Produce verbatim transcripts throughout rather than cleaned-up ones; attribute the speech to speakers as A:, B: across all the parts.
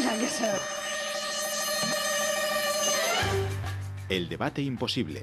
A: tenía que ser.
B: El debate imposible.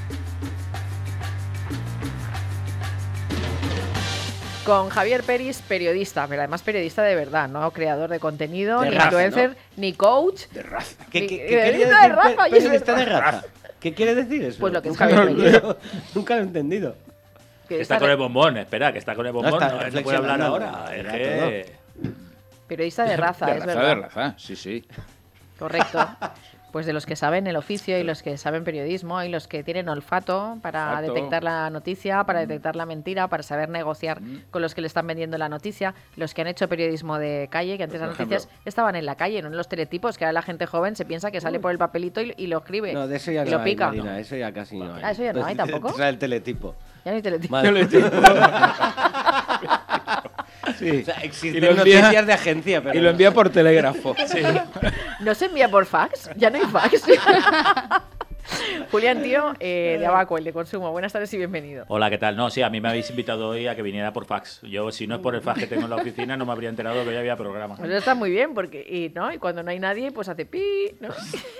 C: Con Javier Peris, periodista, pero además periodista de verdad, no creador de contenido,
D: de
C: ni
D: raza,
C: influencer,
D: ¿no?
C: ni coach.
D: De raza.
C: ¿Qué,
D: ¿Qué,
C: qué,
D: qué,
C: qué
D: qué
C: periodista de raza?
D: pe- periodista de raza? ¿Qué quiere decir eso?
C: Pues lo que es
D: nunca,
C: Javier
D: lo,
C: Peris.
D: nunca lo he entendido.
C: Que
E: Está
C: está
E: con
C: re-
E: el bombón, espera, que está con el bombón.
D: está
E: No, no puede hablar
D: reflexionando,
E: ahora. Es
D: era
E: que...
C: Periodista de raza,
F: de
C: es
F: raza,
C: verdad.
F: de raza, sí, sí.
C: Correcto. Pues de los que saben el oficio y los que saben periodismo y los que tienen olfato para
F: Olfato.
C: detectar la noticia, para detectar la mentira, para saber negociar con los que le están vendiendo la noticia, los que han hecho periodismo de calle, que antes
F: Por
C: las noticias
F: ejemplo.
C: estaban en la calle, no en los teletipos, que ahora la gente joven se piensa que sale por el papelito y, y lo escribe
D: No, de eso ya
C: y
D: no
C: lo
D: hay,
C: pica.
D: Marina, eso ya casi no hay.
C: Ah, eso ya no hay tampoco.
D: O sea, el teletipo.
C: Ya no hay teletipo.
D: Madre.
F: Sí.
D: O sea, existen
F: Y lo envía-
D: noticias de agencia, pero
F: Y lo envía por telégrafo.
C: ¿No se envía por fax? Ya no hay fax. Julián, tío, eh, de Abaco, el de consumo. Buenas tardes y bienvenido.
E: Hola, ¿qué tal? No, sí, a mí me habéis invitado hoy a que viniera por fax. Yo, si no es por el fax que tengo en la oficina, no me habría enterado que ya había programa.
C: Pues eso está muy bien, porque y, ¿no? y cuando no hay nadie, pues hace pi, ¿no?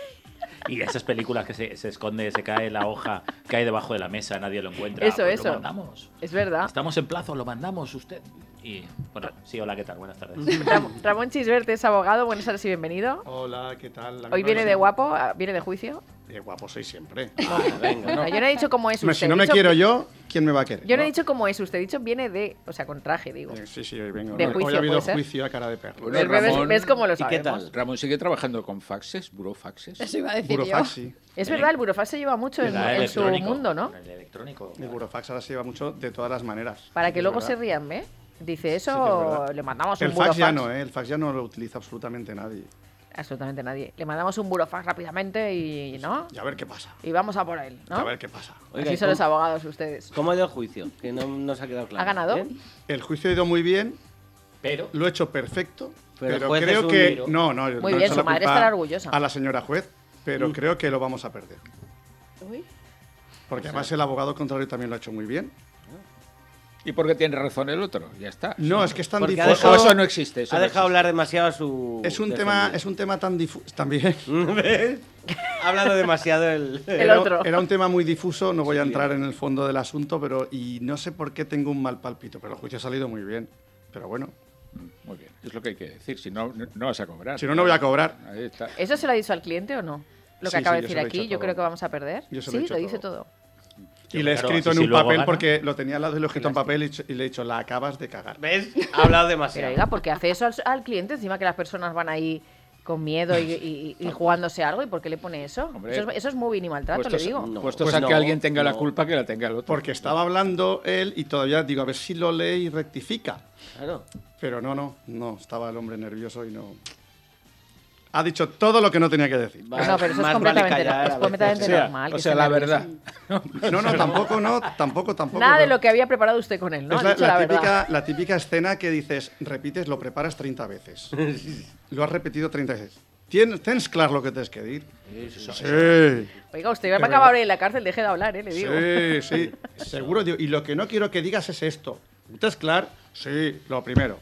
E: Y esas películas que se, se esconde, se cae la hoja, cae debajo de la mesa, nadie lo encuentra.
C: Eso,
E: Pues
C: eso.
E: Lo mandamos.
C: Es verdad.
E: Estamos en plazo, lo mandamos usted. Y, bueno, sí, hola, ¿qué tal? Buenas tardes.
C: Ram- Ramón Chisberte es abogado. Buenas tardes y bienvenido.
G: Hola, ¿qué tal? La
C: Hoy
G: misma
C: viene de
G: versión.
C: guapo, ah, viene de juicio.
G: Eh, guapo soy siempre.
C: No, yo no he dicho cómo es
G: Hombre,
C: usted.
G: si no
C: he
G: me
C: dicho-
G: quiero yo, ¿quién me va a querer?
C: Yo no he dicho cómo es usted, he dicho viene de, o sea, con traje, digo.
G: Eh, Sí, sí, hoy vengo.
C: De
G: Hoy
C: juicio,
G: ha habido
C: ¿puede ser?
G: juicio a cara de perro.
F: Bueno,
C: ¿Ves, ves-
F: Ramón-
C: ves cómo lo
D: ¿Y
C: sabemos?
D: qué tal?
F: Ramón sigue trabajando con faxes, burofaxes.
A: Eso iba a decir
G: Burofax,
A: yo.
G: sí.
C: Es verdad, el burofax se lleva mucho en,
E: ¿Verdad?
C: en su
E: Electrónico.
C: mundo, ¿no?
E: El electrónico.
G: El burofax ahora se lleva mucho de todas las maneras.
C: Para que
G: Es
C: luego
G: verdad.
C: se rían, ¿eh? Dice
G: Sí que es
C: eso,
G: verdad.
C: le mandamos
G: El
C: un
G: fax
C: burofax.
G: ya no, ¿eh? El fax ya no lo utiliza absolutamente nadie.
C: Absolutamente nadie. Le mandamos un burofax rápidamente y, ¿no?
G: Y a ver qué pasa.
C: Y vamos a por él,
G: A
C: ¿no?
G: ver qué pasa.
D: Oiga,
C: Así
D: ¿y
C: son
D: cómo-
C: los abogados ustedes.
D: ¿Cómo ha ido el juicio? Que no nos ha quedado claro.
C: ¿Ha ganado?
D: ¿Eh?
G: El juicio ha ido muy bien,
E: Pero,
G: lo he hecho perfecto,
D: Pero el
G: pero,
D: juez es
G: creo
D: un
G: que...
D: miro.
G: No, no,
C: Muy
G: no
C: bien,
G: echo
C: su
G: la
C: madre
G: culpa
C: estará orgullosa.
G: A la señora juez, pero
D: Mm.
G: creo que lo vamos a perder.
A: Uy.
G: Porque además el abogado contrario también lo ha hecho muy bien.
F: ¿Y por qué tiene razón el otro? Ya está.
G: No, es que es tan
D: Porque ha
G: difuso.
F: O
D: dejado-
F: eso no existe. Eso
D: Ha
F: no
D: dejado
F: existe.
D: hablar demasiado a su.
G: Es un tema,
D: defendido.
G: es un tema tan difuso también.
D: ¿Ves? Ha hablado demasiado el.
C: El
G: Era,
C: otro.
G: era un tema muy difuso, no voy a entrar en el fondo del asunto, pero y no sé por qué tengo un mal palpito, pero el juicio ha salido muy bien. Pero bueno,
F: Muy bien, es lo que hay que decir. Si no, no no vas a cobrar.
G: si no, no voy a cobrar.
F: Ahí está.
C: ¿Eso se lo ha dicho al cliente o no? Lo que
G: Sí,
C: acaba
G: sí,
C: de
G: yo se
C: decir
G: lo he
C: aquí,
G: dicho
C: yo
G: todo.
C: creo que vamos a perder.
G: Yo se
C: Sí,
G: lo he dicho
C: lo dice
G: todo.
C: todo.
G: Y le he
E: Claro,
G: escrito
E: así
G: en
E: si
G: un
E: luego
G: papel
E: gana.
G: porque lo tenía al lado y lo he escrito en papel y, ch- y le he dicho, la acabas de cagar.
D: ¿Ves? Ha hablado
C: Pero
D: demasiado.
C: oiga, ¿por qué hace eso al, al cliente? Encima que las personas van ahí con miedo y, y- y jugándose algo, ¿y por qué le pone eso?
F: Hombre,
C: eso, es, eso es moving y maltrato,
F: Puestos,
C: le digo.
D: no.
F: puestos
D: Pues
F: a
D: no,
F: que alguien tenga la
D: no.
F: culpa, que la tenga el otro.
G: Porque estaba hablando él y todavía digo, a ver si lo lee y rectifica.
D: Claro.
G: Pero no, no, no, estaba el hombre nervioso y no... Ha dicho todo lo que no tenía que decir.
D: Va-
C: No, pero eso es
D: más
C: completamente,
D: vale callar
C: es
D: a
C: completamente
F: o sea,
C: normal.
F: o
C: que
F: sea,
C: esté
F: la
C: nervioso.
F: verdad.
G: No, no, tampoco, no, tampoco, tampoco.
C: Nada de
G: pero-
C: lo que había preparado usted con él, ¿no?
G: Es
C: Ha
G: la,
C: dicho
G: la
C: la verdad.
G: típica, la típica escena que dices, repites, lo preparas treinta veces. Lo has repetido treinta veces. ¿Tienes, ¿Tens claro lo que tienes que decir? Sí,
C: Oiga, usted va a
G: Qué
C: acabar
G: verdad.
C: hoy en la cárcel, deje de hablar, ¿eh? Le digo.
G: sí, sí, seguro. Digo, y lo que no quiero que digas es esto. ¿Tens claro? Sí, lo primero.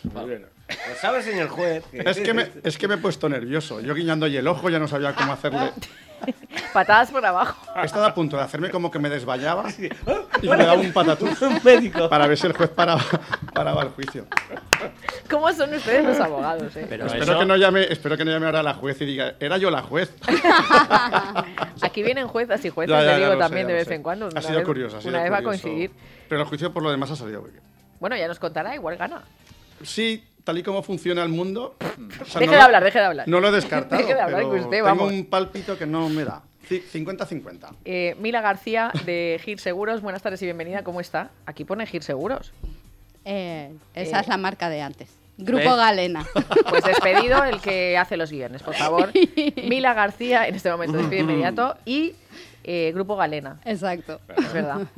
D: Lo sabes, señor juez.
G: Es que, me, es que me he puesto nervioso. Yo guiñando ahí el ojo ya no sabía cómo hacerle.
C: Patadas por abajo.
G: He estado a punto de hacerme como que me desmayaba y me daba un patatús
D: Un médico.
G: para ver si el juez paraba, paraba el juicio.
C: ¿Cómo son ustedes los abogados, eh?
E: pero
G: Espero
E: eso,
G: que, no llame, espero que no llame ahora la juez y diga, era yo la juez.
C: Aquí vienen juezas y jueces,
G: Ya, ya,
C: le
G: ya
C: digo
G: lo sé,
C: también
G: ya
C: de
G: lo
C: vez
G: sé.
C: en cuando.
G: Ha
C: Una
G: sido
C: vez-
G: curioso, ha sido
C: Una vez va a
G: curioso.
C: coincidir.
G: Pero el juicio por lo demás ha salido muy bien.
C: Bueno, ya nos contará, igual gana.
G: Sí, tal y como funciona el mundo. o sea,
C: Deje
G: no
C: de
G: lo-
C: hablar, deje de hablar.
G: No lo he descartado.
C: Deje de hablar,
G: pero
C: que usted,
G: tengo
C: vamos.
G: un palpito que no me da. cincuenta cincuenta.
C: Eh, Mila García, de Gir Seguros, buenas tardes y bienvenida, ¿cómo está? Aquí pone Gir Seguros.
A: Eh, esa
C: Eh.
A: es la marca de antes. Grupo
D: ¿Ves?
A: Galena.
C: Pues despedido el que hace los guiones, por favor. Mila García, en este momento, despido inmediato. Y eh, Grupo Galena,
A: Exacto.
C: es verdad.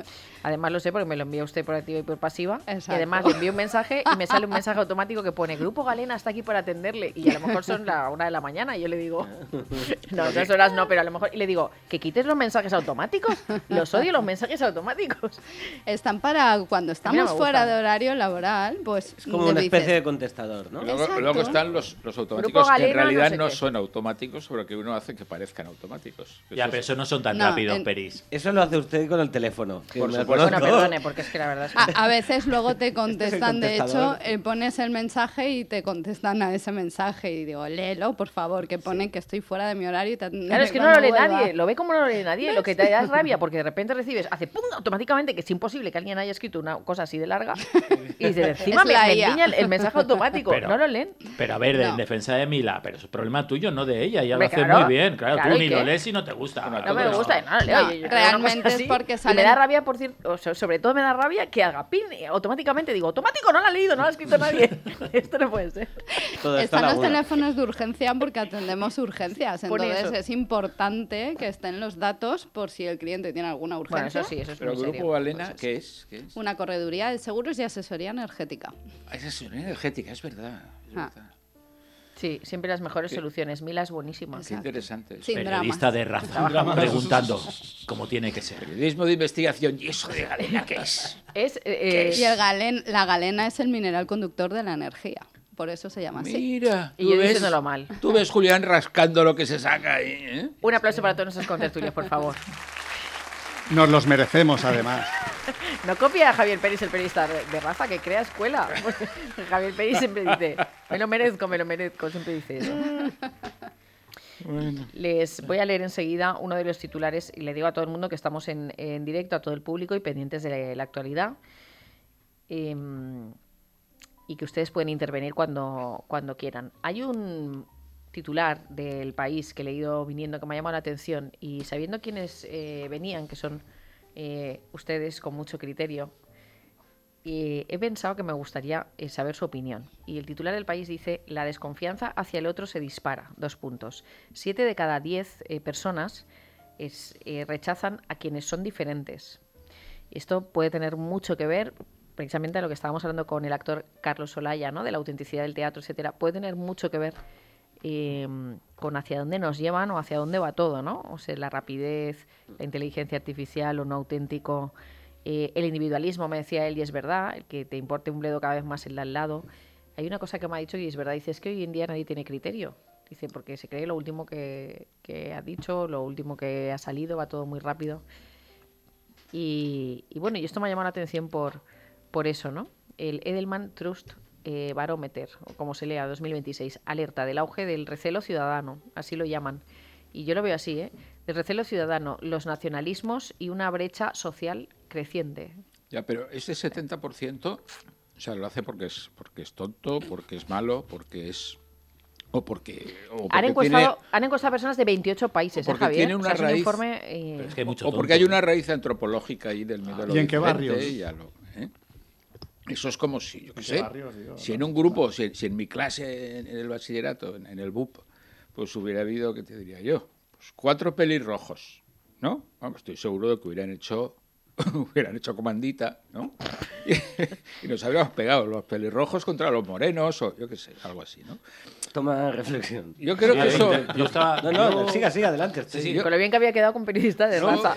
C: Además lo sé porque me lo envía usted por activa y por pasiva.
A: Exacto.
C: Y además le envío un mensaje y me sale un mensaje automático que pone Grupo Galena está aquí para atenderle. Y a lo mejor son la una de la mañana y yo le digo, no, esas horas no, pero a lo mejor... Y le digo, que quites los mensajes automáticos. Los odio los mensajes automáticos.
A: Están para cuando
C: A mí no
A: estamos
C: me
A: fuera
C: gustan.
A: de horario laboral, pues
D: Es como
A: le
D: una
A: dices,
D: especie de contestador, ¿no?
F: Luego,
A: Exacto.
F: luego están los, los automáticos
C: Grupo
F: que en
C: Galena,
F: realidad
C: no sé
F: no,
C: qué.
F: son automáticos, pero que uno hace que parezcan automáticos.
E: Ya,
F: Eso
E: pero
F: es-
E: eso no son tan
A: No,
E: rápidos,
A: en-
E: Peris.
D: Eso lo hace usted con el teléfono. que
F: Por
D: me lo
F: supuesto.
C: Bueno,
D: conozco.
C: perdone, porque es que la verdad es que...
A: A, a veces luego te contestan, de hecho,
D: contestador.
A: eh, pones el mensaje y te contestan a ese mensaje y digo, léelo, por favor, que pone que estoy fuera de mi horario y te atenderé
C: Claro, es que no
A: cuando
C: lo lee
A: vuelva".
C: nadie, lo ve como no lo lee nadie, lo que te da es rabia, porque de repente recibes, hace pum, automáticamente, que es imposible que alguien haya escrito una cosa así de larga, y dice, encima
A: Es
C: me,
A: la
C: me
A: I A.
C: endiña el, el mensaje automático,
E: Pero-
C: no lo leen.
E: Pero a ver, en
A: No.
E: defensa de Mila, pero es problema tuyo, no de ella. Ella
C: Hombre,
E: lo hace
C: claro,
E: muy bien. Claro,
C: claro,
E: tú
C: ¿y
E: ni
C: qué?
E: lo lees y no te gusta.
F: No,
C: No me
F: no.
C: gusta, no lo leo.
A: No,
C: yo- yo-
A: realmente
C: una cosa
A: es
C: así,
A: porque
C: y me
A: salen-
C: da rabia, por cierto, o sea, sobre todo me da rabia que haga pin, y automáticamente digo, automático, no lo ha leído, no lo ha escrito nadie. Esto no puede ser.
D: Todo esto
A: Están
D: a la
A: los
D: una.
A: teléfonos de urgencia porque atendemos urgencias,
C: Por
A: entonces
C: eso.
A: es importante que estén los datos por si el cliente tiene alguna
C: Bueno,
A: urgencia.
C: eso sí, eso es
F: Pero
C: muy
F: Grupo
C: serio.
F: Galena, ¿qué es? ¿Qué es?
A: Una correduría de seguros y asesoría energética.
F: Ah, esa es una energética, es verdad. Es
A: Ah.
F: verdad.
C: Sí, siempre las mejores soluciones. Mila es buenísima.
F: Qué
A: Exacto.
F: interesante.
A: Sin
E: Periodista
A: dramas.
E: de raza, preguntando cómo tiene que ser.
F: Periodismo de investigación. ¿Y eso de Galena qué es?
C: Es, eh,
A: Y el galen, la galena es el mineral conductor de la energía, por eso se llama así.
F: Mira.
C: Y
F: ¿tú
C: yo
F: ves?
C: diciéndolo mal.
F: Tú ves, Julián, rascando lo que se saca ahí, ¿eh?
C: Un aplauso para todos nuestros contertulios, por favor.
G: Nos los merecemos, además.
C: No copia a Javier Peris, el periodista de de raza, que crea escuela. Javier Peris siempre dice, me lo merezco, me lo merezco, siempre dice eso. Les voy a leer enseguida uno de los titulares y le digo a todo el mundo que estamos en, en directo, a todo el público y pendientes de la actualidad. Eh, y que ustedes pueden intervenir cuando, cuando quieran. Hay un titular del País que he leído viniendo que me ha llamado la atención y sabiendo quiénes eh, venían, que son eh, ustedes con mucho criterio, eh, he pensado que me gustaría eh, saber su opinión. Y el titular del País dice: la desconfianza hacia el otro se dispara. Dos puntos. Siete de cada diez eh, personas es, eh, rechazan a quienes son diferentes. Esto puede tener mucho que ver precisamente a lo que estábamos hablando con el actor Carlos Olaya, ¿no? De la autenticidad del teatro, etcétera. Puede tener mucho que ver eh, con hacia dónde nos llevan o hacia dónde va todo, ¿no? O sea, la rapidez, la inteligencia artificial, lo no auténtico, eh, el individualismo, me decía él, y es verdad, el que te importe un bledo cada vez más el de al lado. Hay una cosa que me ha dicho y es verdad, dice, es que hoy en día nadie tiene criterio. Dice, porque se cree lo último que, que ha dicho, lo último que ha salido, va todo muy rápido. Y, y bueno, y esto me ha llamado la atención por, por eso, ¿no? El Edelman Trust eh, Barometer, o como se lea, dos mil veintiséis, alerta del auge del recelo ciudadano, así lo llaman. Y yo lo veo así, ¿eh? El recelo ciudadano, los nacionalismos y una brecha social creciente.
F: Ya, pero ese setenta por ciento, o sea, lo hace porque es, porque es tonto, porque es malo, porque es... O porque, o porque
C: Han encuestado,
F: tiene-
C: han encuestado a personas de veintiocho países,
F: o
C: ¿eh,
F: porque
C: Javier?
F: tiene
C: O
F: una
C: sea, es un
F: raíz-
C: informe, eh,
E: Pero es que hay mucho
F: o porque
E: tonto.
F: hay una raíz antropológica ahí del miedo a lo
G: ¿Y en qué
F: diferente
G: barrios?
F: y a lo- ¿eh? Eso es como si, yo qué
G: ¿En qué
F: sé,
G: barrios, digo?
F: si en un grupo, si, si en mi clase, en, en el bachillerato, en, en el B U P, pues hubiera habido, ¿qué te diría yo? Pues cuatro pelirrojos, ¿no? Vamos, estoy seguro de que hubieran hecho, hubieran hecho comandita, ¿no? Y, y nos habríamos pegado los pelirrojos contra los morenos, o yo qué sé, algo así, ¿no?
D: Toma reflexión.
F: Yo creo que eso...
E: Yo estaba...
D: No, no,
E: yo-
D: siga, siga, adelante. estoy-
F: Sí, yo-
C: con lo bien que había quedado con periodista de
F: No.
C: raza.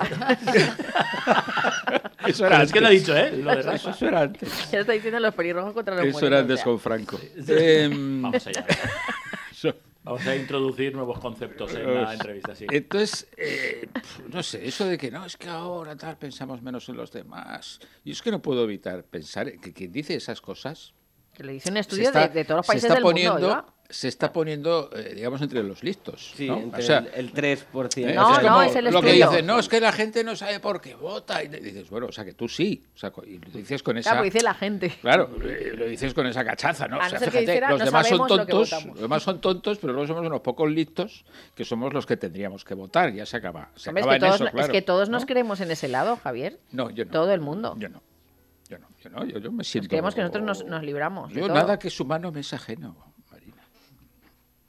F: Eso
E: Pero
F: era
E: es que lo ha
F: antes.
E: dicho, ¿eh? Lo de raza.
F: Eso era antes.
C: Ya está diciendo los pelirrojos contra los
F: Eso era
C: morenos,
F: antes
C: o sea.
F: con Franco. Em,
E: Vamos allá.
F: eso-
E: Vamos a introducir nuevos conceptos en la entrevista, sí.
F: Entonces, eh, pf, no sé, eso de que no, es que ahora tal pensamos menos en los demás. Yo es que no puedo evitar pensar que quien dice esas cosas
C: Que le hice un
F: se
C: estudio
F: está,
C: de, de todos los
F: se
C: países
F: está
C: del
F: poniendo,
C: mundo, oiga.
F: se está poniendo, eh, digamos, entre los listos.
D: Sí,
F: ¿no?
D: entre
F: O sea,
D: el, el tres por ciento.
F: ¿eh?
C: No,
F: es
C: no,
F: como
C: es el
F: lo que
C: estudio.
F: dicen, no, es que la gente no sabe por qué vota. Y dices, bueno, o sea, que tú sí. O sea, y lo dices con esa...
C: Claro, porque dice la gente.
F: Claro, eh, lo dices con esa cachaza, ¿no?
C: A
F: O sea,
C: no ser que
F: fíjate,
C: dijera,
F: los
C: no
F: demás son
C: sabemos lo que
F: tontos,
C: votamos.
F: los demás son tontos, pero luego somos unos pocos listos que somos los que tendríamos que votar. Ya se acaba. Se
C: Hombre, es,
F: acaba
C: que
F: en
C: todos,
F: eso,
C: es
F: claro,
C: que todos nos
F: ¿no?
C: creemos en ese lado, Javier.
F: No, yo no.
C: Todo el mundo.
F: Yo no. Yo no. Yo no. Yo, yo me siento.
C: creemos que nosotros nos- nos libramos de
F: Yo
C: todo.
F: nada que es humano me es ajeno, Marina.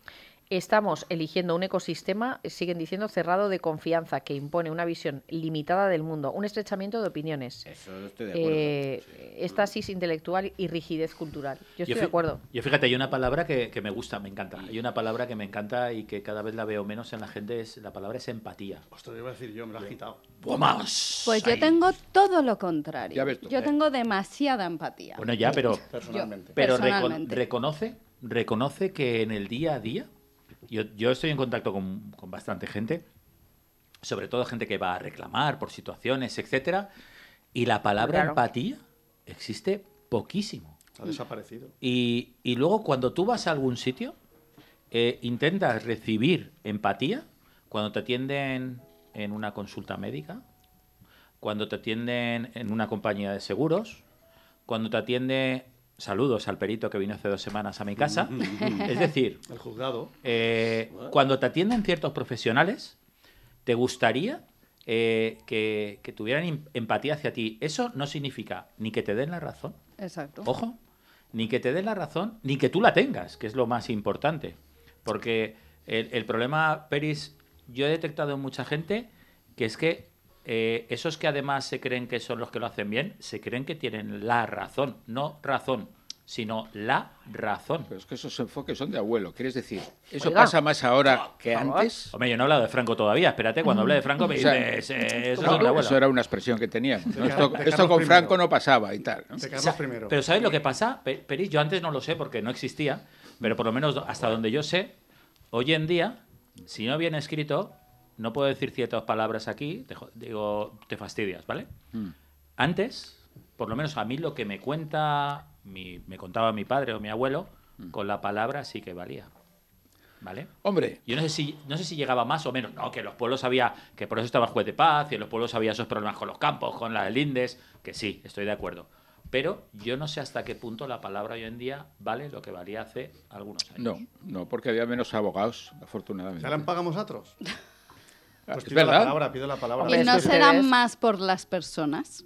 C: Estamos eligiendo un ecosistema, siguen diciendo, cerrado de confianza, que impone una visión limitada del mundo, un estrechamiento de opiniones,
D: Eso estoy de acuerdo.
C: eh,
D: Sí.
C: éxtasis intelectual y rigidez cultural. Yo estoy
E: fi-
C: de acuerdo.
E: Yo fíjate, hay una palabra que, que me gusta, me encanta. Hay una palabra que me encanta y que cada vez la veo menos en la gente, es la palabra es empatía.
G: Ostras, iba a decir yo, me lo has quitado.
E: ¡Vamos!
A: Pues yo
E: Ahí.
A: tengo todo lo contrario.
F: Ya ves tú.
A: Yo tengo demasiada empatía.
E: Bueno, ya, pero,
G: Personalmente.
E: pero recon-
A: Personalmente.
E: reconoce, reconoce que en el día a día, yo, yo estoy en contacto con, con bastante gente, sobre todo gente que va a reclamar por situaciones, etcétera, y la palabra
C: Claro.
E: empatía existe poquísimo.
G: Ha desaparecido.
E: Y, y luego cuando tú vas a algún sitio, eh, intentas recibir empatía cuando te atienden en una consulta médica, cuando te atienden en una compañía de seguros, cuando te atiende... Saludos al perito que vino hace dos semanas a mi casa. Es decir,
G: El juzgado.
E: eh, cuando te atienden ciertos profesionales, te gustaría eh, que, que tuvieran em- empatía hacia ti. Eso no significa ni que te den la razón,
A: Exacto.
E: ojo, ni que te den la razón, ni que tú la tengas, que es lo más importante. Porque el, el problema, Peris, yo he detectado en mucha gente que es que eh, esos que además se creen que son los que lo hacen bien, se creen que tienen la razón, no razón, sino la razón.
F: Pero es que esos enfoques son de abuelo. ¿Quieres decir? ¿Eso
C: Oiga.
F: pasa más ahora que
C: Por favor.
F: antes?
E: Hombre, yo no he hablado de Franco todavía, espérate, cuando hable de Franco me
F: O sea,
E: dices, eh, eso
F: No,
E: es de abuelo.
F: eso era una expresión que teníamos, ¿no?
G: De
F: Esto,
G: Car- de
F: esto
G: Carlos
F: con
G: primero.
F: Franco no pasaba y tal, ¿no?
G: De
E: O
G: Carlos
E: sea,
G: primero.
E: pero ¿sabes lo que pasa, Pe- Peris? Yo antes no lo sé porque no existía, pero por lo menos hasta donde yo sé, hoy en día, si no viene escrito, no puedo decir ciertas palabras aquí, te, jo- digo, te fastidias, ¿vale?
F: Mm.
E: Antes, por lo menos a mí lo que me cuenta, mi- me contaba mi padre o mi abuelo, con la palabra sí que valía, ¿vale?
F: Hombre,
E: Yo no sé si no sé si llegaba más o menos, no, que en los pueblos había, que por eso estaba el juez de paz, y en los pueblos había esos problemas con los campos, con las lindes, que sí, estoy de acuerdo. Pero yo no sé hasta qué punto la palabra hoy en día vale lo que valía hace algunos años.
F: no, no, porque había menos abogados, afortunadamente.
G: ¿Ya le pagamos a otros?
F: Ah,
G: Pues
F: es
G: pido la
F: verdad.
G: palabra, pido la palabra.
C: Hombre,
A: ¿Y
C: es
A: no
C: que
A: será
C: ustedes-
A: más por las personas?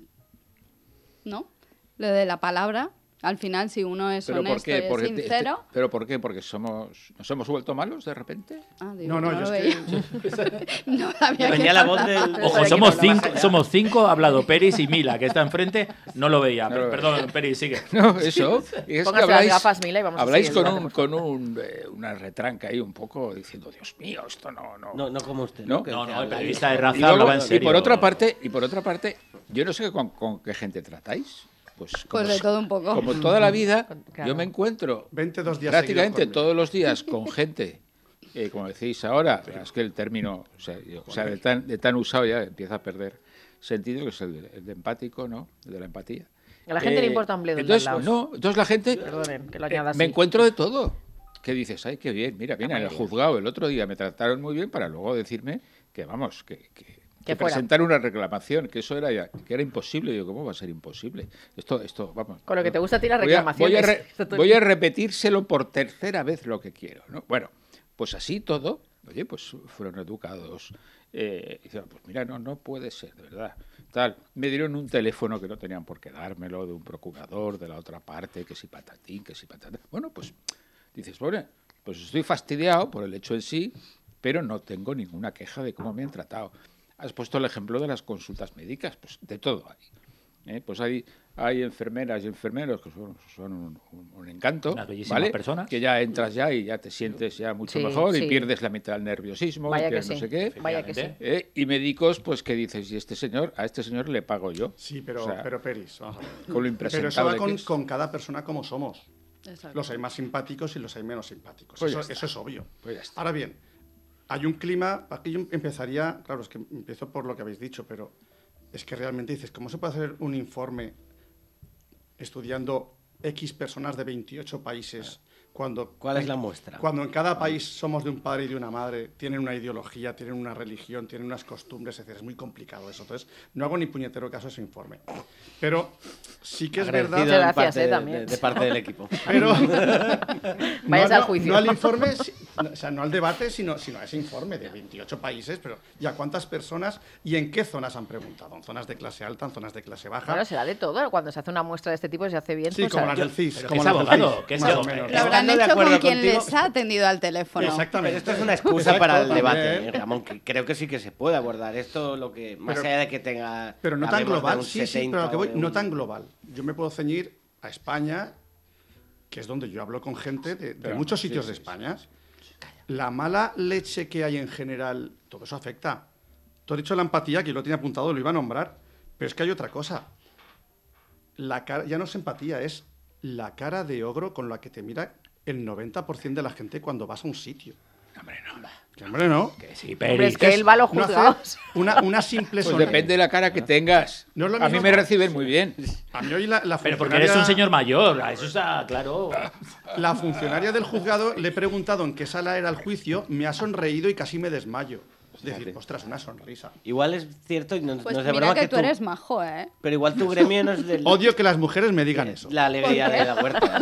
A: ¿No? Lo de la palabra, al final, si uno es
F: ¿Pero por
A: honesto
F: qué?
A: y es
F: Porque te-
A: sincero...
F: te- ¿Pero por qué? ¿Porque somos, nos hemos vuelto malos de repente?
A: Ah, digo,
G: No, no,
A: lo
G: yo es
A: veía.
G: que...
A: No sabía
D: Venía
A: que
D: la voz
A: pasaba.
D: del...
E: Ojo,
C: Aquí
E: somos
C: no, no,
E: cinco,
D: allá.
E: somos cinco, ha hablado Peris y Mila, que está enfrente, no lo veía.
F: No lo
E: Per- Perdón, Peris, sigue.
F: No, eso. Y es que
C: Póngase las
F: habláis,
C: gafas, Mila, y vamos a
F: habláis
C: seguir
F: con,
C: el
F: un,
C: debate,
F: con un, eh, una retranca ahí un poco diciendo, Dios mío, esto no... no.
D: No, no como usted.
F: ¿No?
D: Que-
E: No,
D: que
E: no, el
D: habla-
E: periodista de
F: Y,
E: raza
F: luego-
E: hablaba en
F: y
E: serio.
F: por otra parte, y por otra parte, yo no sé con, con qué gente tratáis. Pues, como,
A: Pues de todo un poco.
F: como toda la vida,
C: Claro.
F: yo me encuentro
G: veintidós días
F: prácticamente
G: seguidos conmigo.
F: todos los días con gente, eh, como decís ahora, es que el término, o sea, yo- o sea, de, tan, de tan usado ya empieza a perder sentido, que es el de, el de empático, ¿no? El de la empatía.
C: A la gente le importa un bledo el de al
F: Entonces,
C: lado.
F: no, entonces la gente
C: Perdonen, que lo
F: eh,
C: añada así.
F: me encuentro de todo. Que dices, ay, qué bien, mira, bien, en el
C: mayoría.
F: juzgado el otro día me trataron muy bien para luego decirme que, vamos, que, que, que
C: fuera.
F: presentar una reclamación, que eso era ya, que era imposible. Digo, ¿cómo va a ser imposible? Esto, esto, vamos.
C: Con lo que te gusta a ti las
F: Voy a-
C: reclamaciones.
F: Voy a, re-
C: Esto tú-
F: voy a repetírselo por tercera vez lo que quiero, ¿no? Bueno, pues así todo, oye, pues fueron educados. Eh, y dijeron, pues mira, no, no puede ser, de verdad. Tal, me dieron un teléfono que no tenían por qué dármelo, de un procurador, de la otra parte, que si patatín, que si patatán. Bueno, pues dices, bueno, pues estoy fastidiado por el hecho en sí, pero no tengo ninguna queja de cómo me han tratado. Has puesto el ejemplo de las consultas médicas, pues de todo hay. ¿eh? Pues hay, hay enfermeras y enfermeros que son, son un, un- un encanto,
E: Unas bellísimas
F: ¿vale?
E: personas.
F: Que ya entras ya y ya te sientes ya mucho
C: Sí,
F: mejor
C: sí.
F: y pierdes la mitad del nerviosismo,
C: Vaya
F: y
C: que
F: pierdes no
C: sí.
F: sé qué.
C: Vaya que sí.
E: Efectivamente.
F: ¿eh? Y médicos, pues que dices, y este señor, a este señor le pago yo.
G: Sí, pero,
F: O sea,
G: pero Peris, vamos a ver.
F: con lo
G: Pero
F: impresentable
G: eso va
F: que
G: con,
F: es.
G: con cada persona como somos.
A: Exacto.
G: Los hay más simpáticos y los hay menos simpáticos.
F: Pues ya
G: eso,
F: está.
G: eso es obvio.
F: Pues ya está.
G: Ahora bien, hay un clima, aquí yo empezaría, claro, es que empiezo por lo que habéis dicho, pero es que realmente dices, ¿cómo se puede hacer un informe estudiando X personas de veintiocho países cuando...
D: ¿Cuál es la muestra?
G: Cuando en cada país somos de un padre y de una madre, tienen una ideología, tienen una religión, tienen unas costumbres, etcétera. Es muy complicado eso. Entonces, no hago ni puñetero caso a ese informe. Pero sí que es
D: Agradecido
G: verdad...
C: Muchas
D: en
C: gracias,
D: parte
C: eh,
D: de-
C: también.
D: de, de parte del equipo.
G: Pero
C: Vayas
G: no,
C: al
G: no,
C: juicio.
G: no al informe, sí, no, o sea, no al debate, sino, sino a ese informe de veintiocho países, pero ¿y a cuántas personas y en qué zonas han preguntado? ¿En zonas de clase alta, en zonas de clase baja?
C: Bueno, será de todo. Cuando se hace una muestra de este tipo, se hace bien.
G: Sí,
C: pues,
G: como
C: a-
G: las del C I S.
E: Pero
G: como
E: que es
G: las del
E: abogado,
G: C I S,
E: que es
G: más o
E: abogado.
G: menos.
A: Lo habrán
D: Estando de
A: hecho con
D: acuerdo
A: quien
D: contigo-
A: les ha atendido al teléfono.
G: Exactamente.
D: Pero esto es una excusa
G: Exacto,
D: para el
G: también.
D: debate, ¿eh, Ramón, que creo que sí que se puede abordar esto, lo que más
G: Pero-
D: allá de que tenga...
G: Pero no tan
D: hablemos de
G: global,
D: un
G: sí, sí,
D: setenta
G: pero a lo que
D: o
G: voy,
D: de
G: no
D: un-
G: tan global. Yo me puedo ceñir a España, que es donde yo hablo con gente de, de
F: Pero,
G: muchos
F: sí,
G: sitios
F: sí,
G: de
F: sí.
G: España. La mala leche que hay en general, todo eso afecta. Tú has dicho la empatía, que yo lo tenía apuntado, lo iba a nombrar, pero es que hay otra cosa. La cara, ya no es empatía, es la cara de ogro con la que te mira el noventa por ciento de la gente cuando vas a un sitio.
F: Hombre, no.
G: Que, hombre, no.
E: Que sí,
C: Hombre,
E: Peri.
C: es que él va a los
G: No hacer
C: juzgados.
G: una, una simple
F: Pues
G: sonrisa.
F: depende de la cara que tengas.
G: No es lo
F: A mí
G: mismo-
F: me reciben muy bien.
G: A mí hoy la, la
E: Pero porque eres un
G: funcionaria-
E: señor mayor, a eso está claro.
G: La funcionaria del juzgado le he preguntado en qué sala era el juicio, me ha sonreído y casi me desmayo. Es decir, ostras, una sonrisa.
D: Igual es cierto y no,
A: Pues
D: no es de
A: mira
D: broma
A: que,
D: que
A: tú eres majo, ¿eh?
D: Pero igual tu gremio no es del...
G: Odio que las mujeres me digan eso.
D: La alegría de la huerta.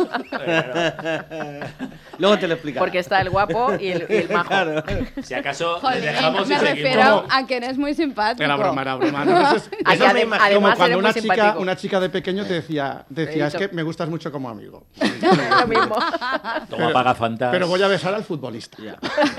D: Luego te lo explicaré.
C: Porque está el guapo y el, y el majo.
D: Claro.
E: Si acaso le
A: Joder,
E: dejamos y
A: me
E: seguimos.
A: refiero a que eres muy simpático.
G: Era broma, era broma. No, eso es-
C: Ay,
G: eso me
C: adem-
G: imagino
C: además
G: como
C: eres
G: cuando
C: muy
G: una chica,
C: simpático.
G: una chica de pequeño te decía, decía
C: He
G: es
C: dicho-
G: que me gustas mucho como amigo.
C: Lo mismo.
E: Toma pagafantas.
G: Pero voy a besar al futbolista.
D: Ya.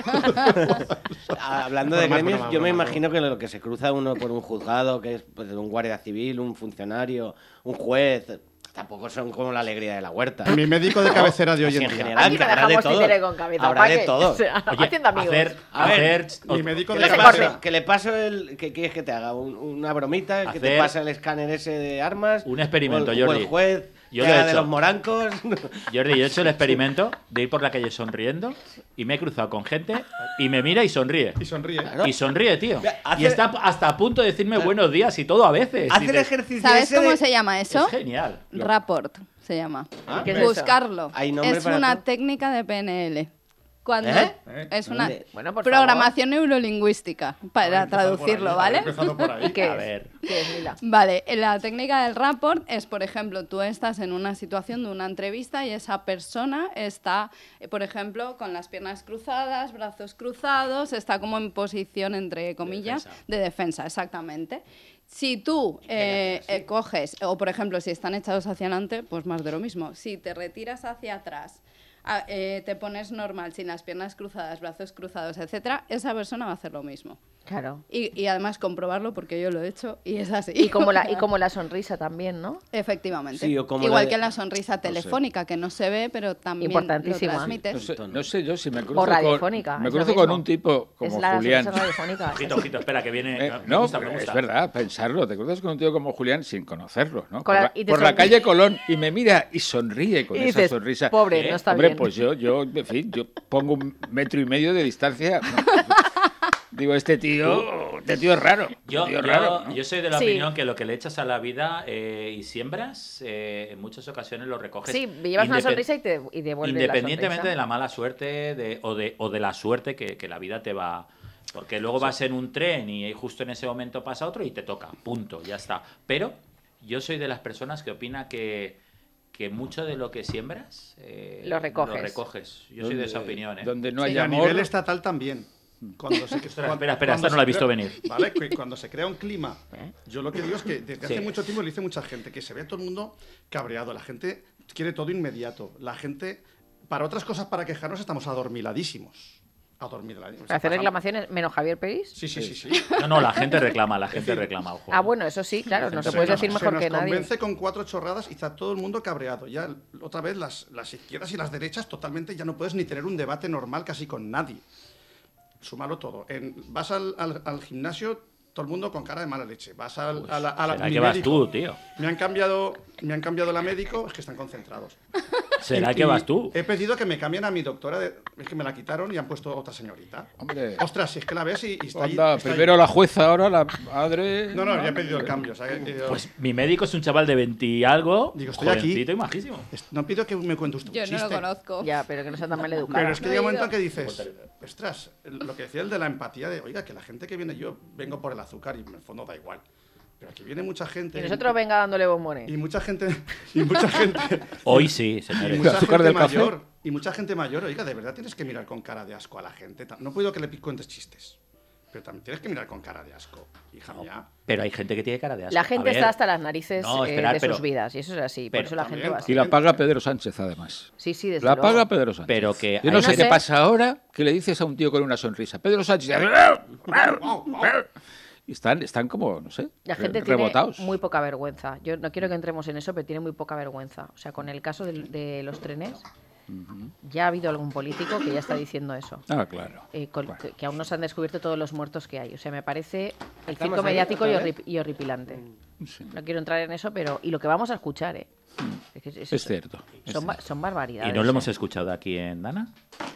D: Ah, Hablando de
G: Broma,
D: gremios,
G: broma,
D: yo me
G: broma,
D: imagino que lo que se cruza uno por un juzgado, que es pues, un guardia civil, un funcionario, un juez, tampoco son como la alegría de la huerta.
G: Mi médico de cabecera de hoy
D: Así
G: en
D: en
G: día.
D: general,
C: Aquí
D: que
C: no
D: habrá de
C: dejamos
D: todo.
C: títere con cabeza.
D: Habrá
C: ¿para
D: de
C: qué?
D: todo.
C: O sea,
E: Oye,
C: haciendo amigos.
E: hacer,
D: A ver,
E: hacer
G: Mi médico
D: Que
G: de
D: le,
C: se
G: cabecera.
D: paso, que le paso el... ¿Qué quieres que te haga? ¿Un- ¿Una bromita? ¿Que te
E: Hacer
D: pasa el escáner ese de armas?
E: un experimento,
D: o el, o
E: Jordi.
D: el juez
E: Yo
D: que
E: lo he
D: haga de
E: hecho.
D: los morancos?
E: Jordi, yo he hecho el experimento de ir por la calle sonriendo y me he cruzado con gente y me mira y sonríe.
G: Y sonríe.
D: Claro.
E: Y sonríe, tío.
D: Mira, hace-
E: Y está hasta a punto de decirme buenos días y todo a veces.
D: Haz
E: Y
D: el
E: dices,
D: ejercicio
A: ¿Sabes
D: ese
A: cómo
D: de-
A: se llama eso?
E: Es genial.
A: Rapport se llama.
D: Ah,
C: ¿Qué es eso?
A: Buscarlo.
D: ¿Hay nombre
A: Es
D: para
A: una
D: todo?
A: técnica de P N L. Cuando
D: ¿Eh?
A: es una
D: ¿Dónde?
C: Bueno, por
A: programación neurolingüística para
G: Haber empezado por
A: traducirlo,
G: ahí,
A: ¿vale?
G: haber empezado por ahí.
C: ¿Qué
E: A
C: es?
E: ver.
C: ¿Qué es, Lila?
A: Vale, la técnica del rapport es, por ejemplo, tú estás en una situación de una entrevista y esa persona está, eh, por ejemplo, con las piernas cruzadas, brazos cruzados, está como en posición, entre comillas,
E: defensa.
A: de defensa, exactamente. Si tú eh, eh, coges, o por ejemplo, si están echados hacia adelante, pues más de lo mismo. Si te retiras hacia atrás, a- eh, te pones normal, sin las piernas cruzadas, brazos cruzados, etcétera, esa persona va a hacer lo mismo.
C: Claro.
A: Y, y además comprobarlo porque yo lo he hecho y es así.
C: Y como la, y como la sonrisa también, ¿no?
A: Efectivamente.
D: Sí, o como
A: Igual
D: la de-
A: que la sonrisa telefónica, que no se ve, pero también lo
C: Importantísima.
A: transmites.
F: No sé, no sé yo si me cruzo
C: O radiofónica.
F: con, me
C: es lo
F: cruzo con
C: mismo.
F: un tipo como
C: es la
F: Julián.
C: sonrisa radiofónica.
E: Ojito, ojito, espera, que viene.
F: Eh,
E: me
F: no,
E: gusta, me
F: pero
E: gusta.
F: es verdad, pensarlo. Te cruzas con un tío como Julián sin conocerlo, ¿no?
C: Con
F: Por,
C: la-
F: la,
C: y te
F: por la
C: sonríe.
F: calle Colón y me mira y sonríe con
C: Y
F: esa
C: dices,
F: sonrisa.
C: pobre,
E: ¿Eh?
C: no está
F: Hombre,
C: bien.
F: pues yo, yo, en fin, yo pongo un metro y medio de distancia. Digo, este tío, este tío es raro.
E: Yo,
F: este tío es
E: yo-
F: raro, ¿no?
E: yo soy de la
C: Sí.
E: opinión que lo que le echas a la vida eh, y siembras, eh, en muchas ocasiones lo recoges.
C: Sí, llevas una
E: Independ-
C: sonrisa y te y devuelves
E: Independientemente
C: la sonrisa.
E: de la mala suerte de, o, de, o de la suerte que, que la vida te va... Porque luego vas en un tren y justo en ese momento pasa otro y te toca, punto, ya está. Pero yo soy de las personas que opina que, que mucho de lo que siembras eh,
C: Lo recoges.
E: Lo recoges. Yo soy de esa
F: Donde-
E: opinión. ¿eh?
F: Donde no
A: Sí.
F: hay
G: Y a
F: amor.
G: nivel estatal también. Cuando se,
E: Espera,
G: cuando-
E: espera, espera,
G: cuando
E: esta no la he
G: se
E: visto
G: crea-
E: venir.
G: ¿Vale? Que Cuando se crea un clima, yo lo que digo es que desde hace
E: Sí.
G: mucho tiempo le dice mucha gente que se ve a todo el mundo cabreado. La gente quiere todo inmediato. La gente, para otras cosas, para quejarnos, estamos adormiladísimos. Adormiladísimos.
C: Para hacer
G: Pasamos-
C: reclamaciones, menos Javier Peris.
G: Sí, sí, sí. sí.
E: No, no, la gente reclama, la gente reclama, ojo.
C: Ah, bueno, eso sí, claro, no
E: Se
C: se puedes
E: nos-
C: decir
G: Se
C: mejor
G: nos
C: que nadie.
G: convence con cuatro chorradas y está todo el mundo cabreado. Ya otra vez las, las izquierdas y las derechas totalmente ya no puedes ni tener un debate normal casi con nadie. Súmalo todo. En- vas al, al- al gimnasio, todo el mundo con cara de mala leche. Vas al, a la, a la-
E: ¿Será
G: mi
E: que vas
G: médico.
E: tú, tío?
G: Me han cambiado, me han cambiado la médico, es que están concentrados.
E: ¿Será
G: Y-
E: que
G: y
E: vas tú?
G: He pedido que me cambien a mi doctora, de- es que me la quitaron y han puesto otra señorita.
F: Hombre,
G: Ostras, si es que la ves y, y está ahí.
F: anda,
G: está ahí.
F: primero la jueza, ahora la madre.
G: No, no, ya he pedido el cambio. o sea, he pedido-
E: Pues mi médico es un chaval de veinte y algo,
G: Digo, estoy aquí.
E: jovencito y majísimo.
G: Es- No pido que me cuente usted un
A: Yo no lo
G: chiste.
A: conozco.
C: Ya, pero que no sea tan mal educado.
G: Pero es que
A: No he
G: llega un momento
A: ido.
G: en que dices, ostras, lo que decía el de la empatía de, oiga, que la gente que viene, yo vengo por el azúcar y en el fondo da igual. Pero aquí viene mucha gente.
C: Y nosotros venga dándole bombones.
G: Y mucha gente. Y mucha gente.
E: Hoy sí,
G: Y
E: señores.
G: mucha
F: azúcar
G: gente
F: del café.
G: mayor. Y mucha gente mayor. Oiga, de verdad tienes que mirar con cara de asco a la gente. No puedo que le cuentes chistes. Pero también tienes que mirar con cara de asco. Hija mía.
E: Pero hay gente que tiene cara de asco.
C: La
E: A
C: gente
E: ver,
C: está hasta las narices
E: No,
C: eh,
E: esperad,
C: de
E: pero-
C: sus vidas, y eso es así. Por
E: pero
C: eso la
G: también-
C: gente va así.
F: Y la paga Pedro Sánchez, además.
C: Sí, sí, desde
F: La
C: luego.
F: paga Pedro Sánchez.
E: Pero que
F: Yo no
E: hay-
F: sé
C: No
F: qué
C: sé.
F: pasa ahora que le dices a un tío con una sonrisa. Pedro Sánchez. Y están, están como, no sé,
C: La gente
F: re-
C: tiene
F: rebotados.
C: muy poca vergüenza. Yo no quiero que entremos en eso, pero tiene muy poca vergüenza. O sea, con el caso de, de los trenes, ya ha habido algún político que ya está diciendo eso.
F: Ah, claro.
C: Eh, con-
F: Bueno.
C: que, que aún no se han descubierto todos los muertos que hay. O sea, me parece el
G: ¿Estamos
C: circo
G: ahí
C: mediático y,
G: otra vez?
C: horri- y horripilante.
F: Sí.
C: No quiero entrar en eso, pero... Y lo que vamos a escuchar, ¿eh? Es, que es- es
F: Es
C: eso.
F: cierto. es
C: Son, ba-
F: cierto.
C: son barbaridades.
E: ¿Y no lo hemos
C: ¿eh?
E: escuchado aquí en Dana?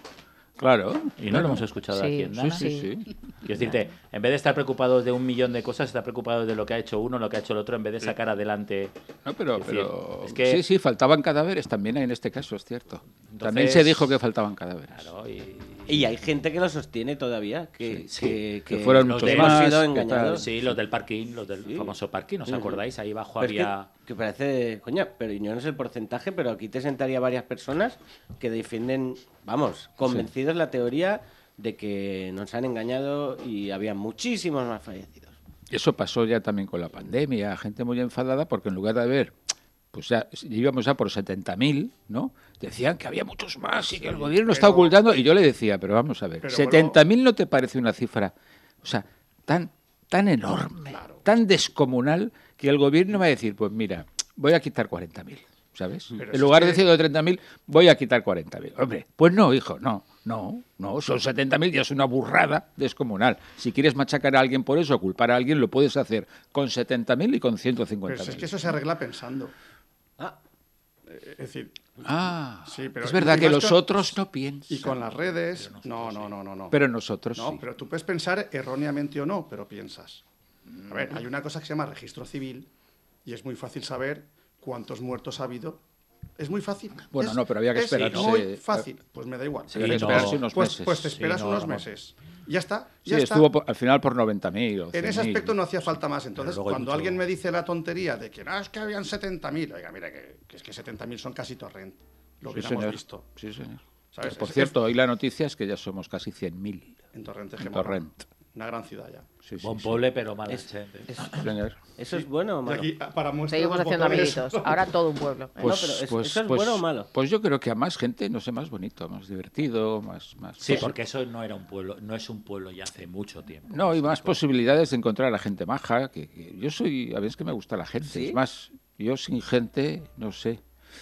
F: Claro.
E: ¿Y no
F: claro.
E: lo hemos escuchado
C: Sí,
E: aquí en
F: Sí,
E: Dana?
F: sí,
C: Sí.
F: sí.
E: Quiero decirte, en vez de estar preocupados de un millón de cosas, está preocupados de lo que ha hecho uno, lo que ha hecho el otro, en vez de sacar adelante.
F: No, pero,
E: Es decir,
F: pero
E: es que-
F: sí, sí, faltaban cadáveres también en este caso, es cierto. También
E: Entonces-
F: se dijo que faltaban cadáveres.
E: Claro, y,
D: Y hay gente que lo sostiene todavía, que,
F: Sí,
D: que,
F: que
D: que
F: fueron
E: los
F: muchos
E: de-
F: más.
D: hemos sido
F: que
D: engañados.
F: tal.
E: sí, los del parking, los del
D: Sí.
E: famoso parking, ¿os
D: Ujú.
E: acordáis? Ahí abajo
D: Pero es que-
E: había...
D: que, parece, coña, pero yo no sé el porcentaje, pero aquí te sentaría varias personas que defienden, vamos, convencidos la teoría de que nos han engañado y había muchísimos más fallecidos.
F: Eso pasó ya también con la pandemia, gente muy enfadada porque en lugar de haber, pues ya íbamos ya por setenta mil, ¿no? Decían que había muchos más y que el gobierno está
G: pero-
F: ocultando. Y yo le decía, pero vamos a ver,
G: Pero
F: setenta mil no te parece una cifra, o sea, tan, tan enorme, tan descomunal, que el gobierno va a decir, pues mira, voy a quitar cuarenta mil, ¿sabes?
G: Pero
F: En
G: es
F: lugar
G: que-
F: de decir de treinta mil, voy a quitar cuarenta mil. Hombre, pues no, hijo, no, no, no, son setenta mil, ya es una burrada descomunal. Si quieres machacar a alguien por eso, o culpar a alguien, lo puedes hacer con setenta mil y con ciento cincuenta
G: Pero
F: mil.
G: es que eso se arregla pensando.
D: Ah,
G: Eh, Es decir,
F: Ah,
G: Sí, pero-
F: es verdad
G: y
F: que
G: más
F: los
G: con-
F: otros no piensan.
G: y con las redes. No, no, no, no, no.
F: Pero nosotros
G: No,
F: sí.
G: pero tú puedes pensar erróneamente o no, pero piensas. A ver, hay una cosa que se llama registro civil y es muy fácil saber cuántos muertos ha habido. Es muy fácil.
F: Bueno,
G: Es-
F: no, pero había que
G: es
F: esperarse-
G: muy fácil. Pues me da igual.
E: Sí,
F: Había que
E: no.
F: esperarse unos
G: Pues,
F: meses.
G: pues te
E: Sí,
G: esperas
E: no,
G: unos
E: Ramón.
G: meses. Y ya está.
F: Sí,
G: Ya está.
F: estuvo por- al final por noventa mil.
G: En ese aspecto no hacía falta más. Entonces,
E: luego hay
G: cuando
E: mucho-
G: alguien me dice la tontería de que no, es que habían setenta mil, oiga, mira, que, que es que setenta mil son casi torrent. Lo
F: Sí,
G: hubiéramos
F: señor.
G: visto.
F: Sí, señor.
G: ¿Sabes?
F: Por
G: Es-
F: cierto, hoy la noticia es que ya somos casi cien mil.
G: En Torrent, es
F: En
G: que
F: Torrent.
G: una gran ciudad ya.
F: Sí, sí,
E: Bon
F: sí.
E: poble, pero mala
D: Es-
E: gente.
D: es-
F: Señor.
D: ¿Eso es bueno o
G: Y
D: malo?
G: aquí, para muestra
C: Seguimos
G: los
C: haciendo
G: botones.
C: amiguitos. Ahora todo un pueblo. ¿eh?
F: Pues,
D: pero es-
F: pues-
D: ¿eso es
F: pues-
D: bueno o malo?
F: Pues yo creo que a más gente, no sé, más bonito, más divertido, más... más
E: Sí,
F: posi-
E: porque eso no era un pueblo, no es un pueblo ya hace mucho tiempo.
F: No, y más posibilidades de encontrar a gente maja. Que, que yo soy, a veces que me gusta la gente.
D: ¿Sí?
F: Es más, yo sin gente, no sé.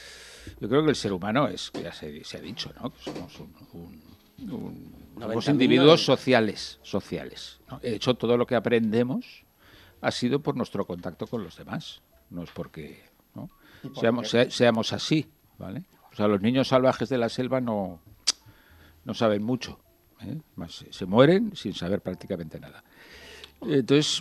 F: Yo creo que el ser humano es, que ya se, se ha dicho, ¿no? Que somos un, un- un- somos
D: noventa mil,
F: individuos
D: ¿no?
F: sociales, sociales. ¿no? De hecho, todo lo que aprendemos ha sido por nuestro contacto con los demás. No es porque, ¿no?
G: ¿Y por
F: Seamos,
G: qué?
F: sea- seamos así, ¿vale? O sea, los niños salvajes de la selva no, no saben mucho. ¿eh? Más, se- se mueren sin saber prácticamente nada. Entonces,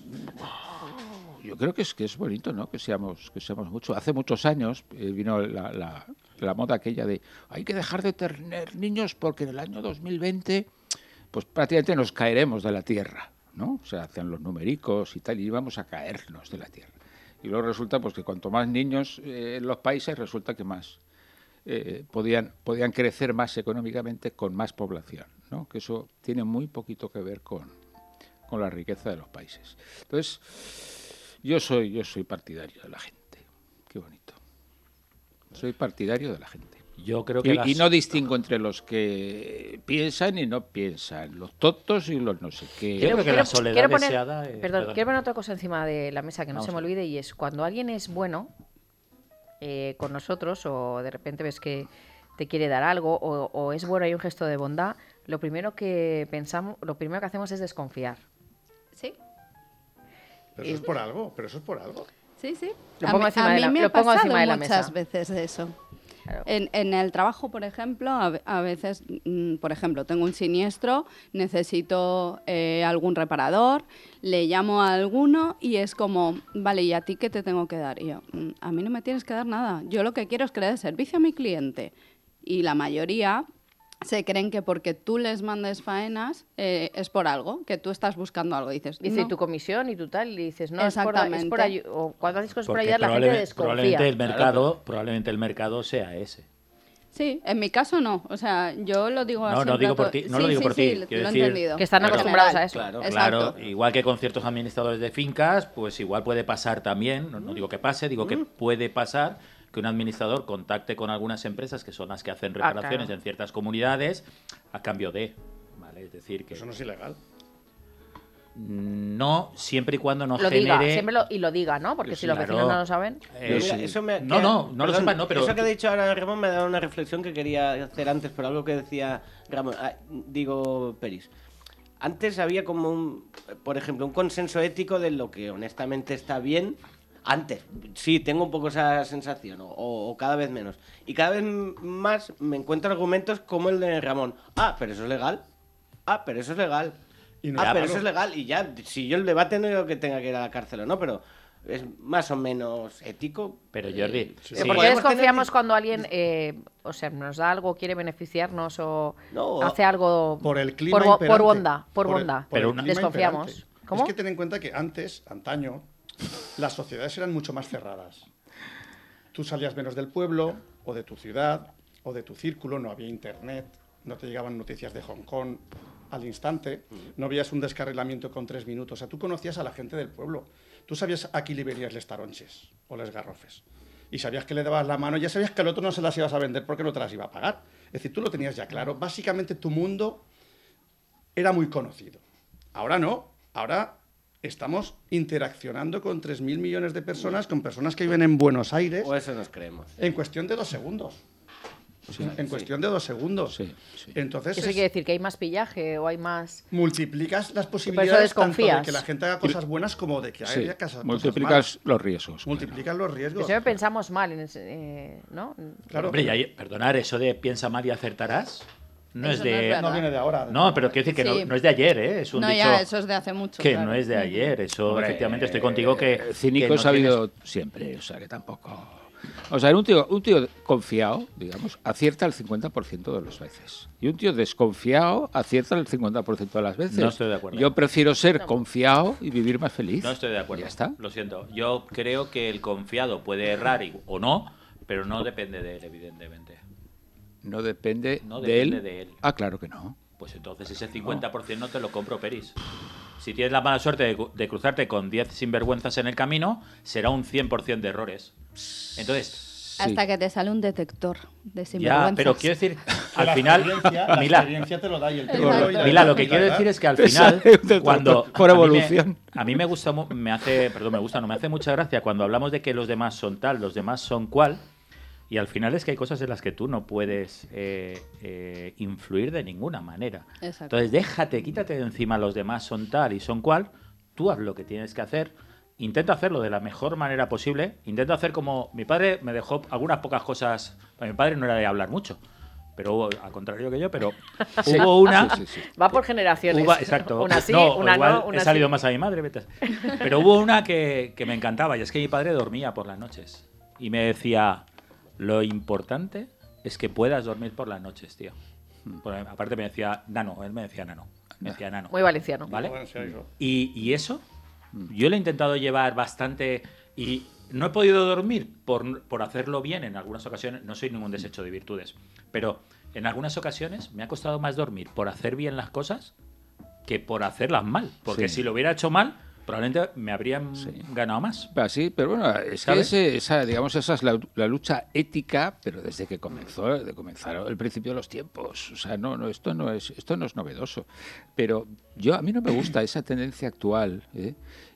F: yo creo que es que es bonito, ¿no? Que seamos, que seamos mucho. Hace muchos años eh, vino la, la, la moda aquella de hay que dejar de tener niños porque en el año dos mil veinte, pues prácticamente nos caeremos de la Tierra, ¿no? O sea, hacían los numericos y tal, y íbamos a caernos de la Tierra. Y luego resulta pues que cuanto más niños eh, en los países, resulta que más eh, podían, podían crecer más económicamente con más población, ¿no? Que eso tiene muy poquito que ver con, con la riqueza de los países. Entonces, yo soy, yo soy partidario de la gente. Qué bonito. Soy partidario de la gente.
E: Yo creo que
F: Y,
E: las-
F: y no distingo entre los que piensan y no piensan, los tontos y los no sé qué.
E: Creo que la soledad
C: quiero poner,
E: deseada es-
C: perdón,
E: perdón.
C: quiero poner otra cosa encima de la mesa que no
E: Vamos
C: se me
E: a ver.
C: olvide, y es cuando alguien es bueno eh, con nosotros, o de repente ves que te quiere dar algo, o, o es bueno y hay un gesto de bondad, lo primero que pensamos, lo primero que hacemos es desconfiar.
A: Sí,
G: Pero eso es por algo, pero eso es por algo.
A: sí, sí.
C: Lo
A: a
C: pongo
A: mí,
C: encima
A: a
C: de
A: mí
C: la-
A: me
C: lo
A: ha
C: pongo
A: pasado
C: encima de la
A: muchas
C: mesa.
A: veces eso.
C: Claro.
A: En, en el trabajo, por ejemplo, a, ve- a veces, mm, por ejemplo, tengo un siniestro, necesito eh, algún reparador, le llamo a alguno y es como, vale, ¿y a ti qué te tengo que dar? Y yo, "Mm, a mí no me tienes que dar nada. Yo lo que quiero es que le dé servicio a mi cliente. Y la mayoría se creen que porque tú les mandes faenas eh, es por algo, que tú estás buscando algo. Dices,
C: Dice,
A: no.
C: ¿y tu comisión? Y tú tal, y dices, no, es por,
A: Exactamente.
C: es por ayudar. O cuando dices cosas por
E: Porque
C: ayudar, la gente
E: probable-
C: desconfía.
E: probablemente el
D: Claro,
E: mercado, probablemente el mercado sea ese.
A: Sí, en mi caso no. O sea, yo lo digo así.
E: No, no
A: en
E: digo
A: plato-
E: por ti, no
A: sí,
E: lo digo
A: sí,
E: por
A: sí,
E: ti,
A: lo
E: quiero
A: he
E: decir-
A: entendido.
C: Que están
A: En
C: acostumbrados
A: general.
C: a eso.
D: Claro.
A: Exacto.
E: Claro, igual que con ciertos administradores de fincas, pues igual puede pasar también, no, no digo que pase, digo que puede pasar que un administrador contacte con algunas empresas que son las que hacen
C: Ah,
E: reparaciones
C: claro.
E: en ciertas comunidades a cambio de, ¿vale? Es decir, que
G: Eso no es ilegal.
E: no, siempre y cuando no
C: Lo
E: genere...
C: diga, siempre lo, y lo diga, ¿no? Porque si los
E: Claro.
C: vecinos no lo saben.
E: Eh,
D: Mira,
E: sí.
D: eso me-
E: No,
D: que-
E: no, no lo
D: perdón,
E: sepan, no, pero...
D: Eso que ha dicho ahora Ramón me ha dado una reflexión que quería hacer antes, pero algo que decía Ramón, ah, digo Peris. Antes había como un, por ejemplo, un consenso ético de lo que honestamente está bien. Antes, sí, tengo un poco esa sensación, o, o cada vez menos. Y cada vez más me encuentro argumentos como el de Ramón. Ah, pero eso es legal. Ah, pero eso es legal.
G: Y no
D: ah,
G: es
D: pero
G: malo.
D: eso es legal. Y ya, si yo el debate no digo que tenga que ir a la cárcel o no, pero es más o menos ético.
E: Pero Jordi,
D: Eh,
E: sí.
C: ¿Pero
E: Sí.
C: ¿Por qué
D: podemos
C: desconfiamos
D: tener-
C: cuando alguien, eh, o sea, nos da algo, quiere beneficiarnos o
D: No,
C: hace algo
G: Por el clima
C: por, bo-
G: imperante.
C: por bondad? Por,
G: el-
C: bondad.
G: por el
E: Pero una-
G: clima
C: Desconfiamos.
G: imperante.
C: ¿Cómo?
G: Es que ten en cuenta que antes, antaño, las sociedades eran mucho más cerradas. Tú salías menos del pueblo, o de tu ciudad, o de tu círculo, no había internet, no te llegaban noticias de Hong Kong al instante, no veías un descarrilamiento con tres minutos. O sea, tú conocías a la gente del pueblo. Tú sabías a quién le verías les taronches o les garrofes. Y sabías que le dabas la mano, ya sabías que al otro no se las ibas a vender porque no te las iba a pagar. Es decir, tú lo tenías ya claro. Básicamente tu mundo era muy conocido. Ahora no, ahora estamos interaccionando con tres mil millones de personas, con personas que viven en Buenos Aires,
D: O eso nos creemos.
G: en cuestión de dos segundos. en cuestión de dos segundos.
F: Sí, sí.
G: Entonces,
C: Eso
G: es-
C: quiere decir que hay más pillaje o hay más...
G: multiplicas las posibilidades tanto de
C: desconfías.
G: que la gente haga cosas buenas como de que
F: Sí,
G: haya cosas
F: multiplicas
G: malas.
F: los riesgos.
G: Multiplicas los
C: Que
G: riesgos.
C: siempre pensamos mal, en ese, eh, ¿no?
G: Claro.
E: Hombre, y ahí- perdonar, eso de piensa mal y acertarás, no
A: Eso
E: es
A: no es
E: de...
A: verdad.
G: No viene de ahora.
E: No, pero quiero decir que
A: Sí.
E: no, no es de ayer, ¿eh? Es un
A: No,
E: dicho
A: ya, eso es de hace mucho.
E: que
A: claro.
E: no es de ayer. Eso,
F: Hombre,
E: efectivamente, estoy contigo que...
F: eh,
E: que
F: Cínicos
E: no
F: ha
E: tienes-
F: habido siempre, o sea que tampoco... O sea, un tío, un tío confiado, digamos, acierta el cincuenta por ciento de las veces. Y un tío desconfiado acierta el cincuenta por ciento de las veces.
E: No estoy de acuerdo.
F: Yo prefiero ser confiado y vivir más feliz.
E: No estoy de acuerdo.
F: Ya está.
E: Lo siento. Yo creo que el confiado puede errar y- o no, pero no depende de él, evidentemente.
F: No depende,
E: No
F: de,
E: depende
F: él.
E: de él.
F: Ah, claro que no.
E: Pues entonces ese cincuenta por ciento no te lo compro, Peris. Si tienes la mala suerte de, cu- de cruzarte con diez sinvergüenzas en el camino, será un cien por ciento de errores. Entonces,
A: Hasta
F: Sí.
A: que te sale un detector de
E: ya,
A: sinvergüenzas.
E: pero quiero decir,
G: Que
E: al
G: la
E: final,
G: experiencia- la
E: Mila,
G: experiencia te lo da y el tiempo
A: Exacto.
G: y la-
E: Mila, lo que
G: y la
E: quiero
G: edad.
E: decir es que al
F: Te
E: final,
F: sale un
E: cuando
F: detector por
E: a mí me-
F: evolución.
E: A mí me gusta, mu- me hace, perdón, me gusta, no me hace mucha gracia cuando hablamos de que los demás son tal, los demás son cual, y al final es que hay cosas en las que tú no puedes eh, eh, influir de ninguna manera.
A: Exacto.
E: Entonces déjate, quítate de encima los demás son tal y son cual, tú haz lo que tienes que hacer. Intento hacerlo de la mejor manera posible. Intento hacer como... Mi padre me dejó algunas pocas cosas... Mi padre no era de hablar mucho, pero hubo, al contrario que yo, pero hubo una...
F: Sí, sí, sí.
C: Va por generaciones.
E: Hubo- exacto.
C: Una sí,
E: no,
C: una
E: igual
C: no, una
E: he salido
C: sí.
E: más a mi madre. vete a- Pero hubo una que, que me encantaba y es que mi padre dormía por las noches. Y me decía, lo importante es que puedas dormir por las noches, tío. Porque aparte me decía nano, él me decía nano. Me decía nano.
C: Muy valenciano.
E: ¿Vale?
G: Bueno, sí, eso.
E: Y, y eso, yo lo he intentado llevar bastante y no he podido dormir por, por hacerlo bien en algunas ocasiones. No soy ningún desecho de virtudes, pero en algunas ocasiones me ha costado más dormir por hacer bien las cosas que por hacerlas mal. Porque
F: Sí.
E: si lo hubiera hecho mal, probablemente me habrían
F: Sí.
E: ganado más.
F: Ah, sí, pero bueno, es que
E: ¿Sabes?
F: ese- esa, digamos, esa es la, la lucha ética, pero desde que comenzó, de comenzaron el principio de los tiempos. O sea, no, no, esto no es, esto no es novedoso. Pero yo a mí no me gusta esa tendencia actual, ¿eh?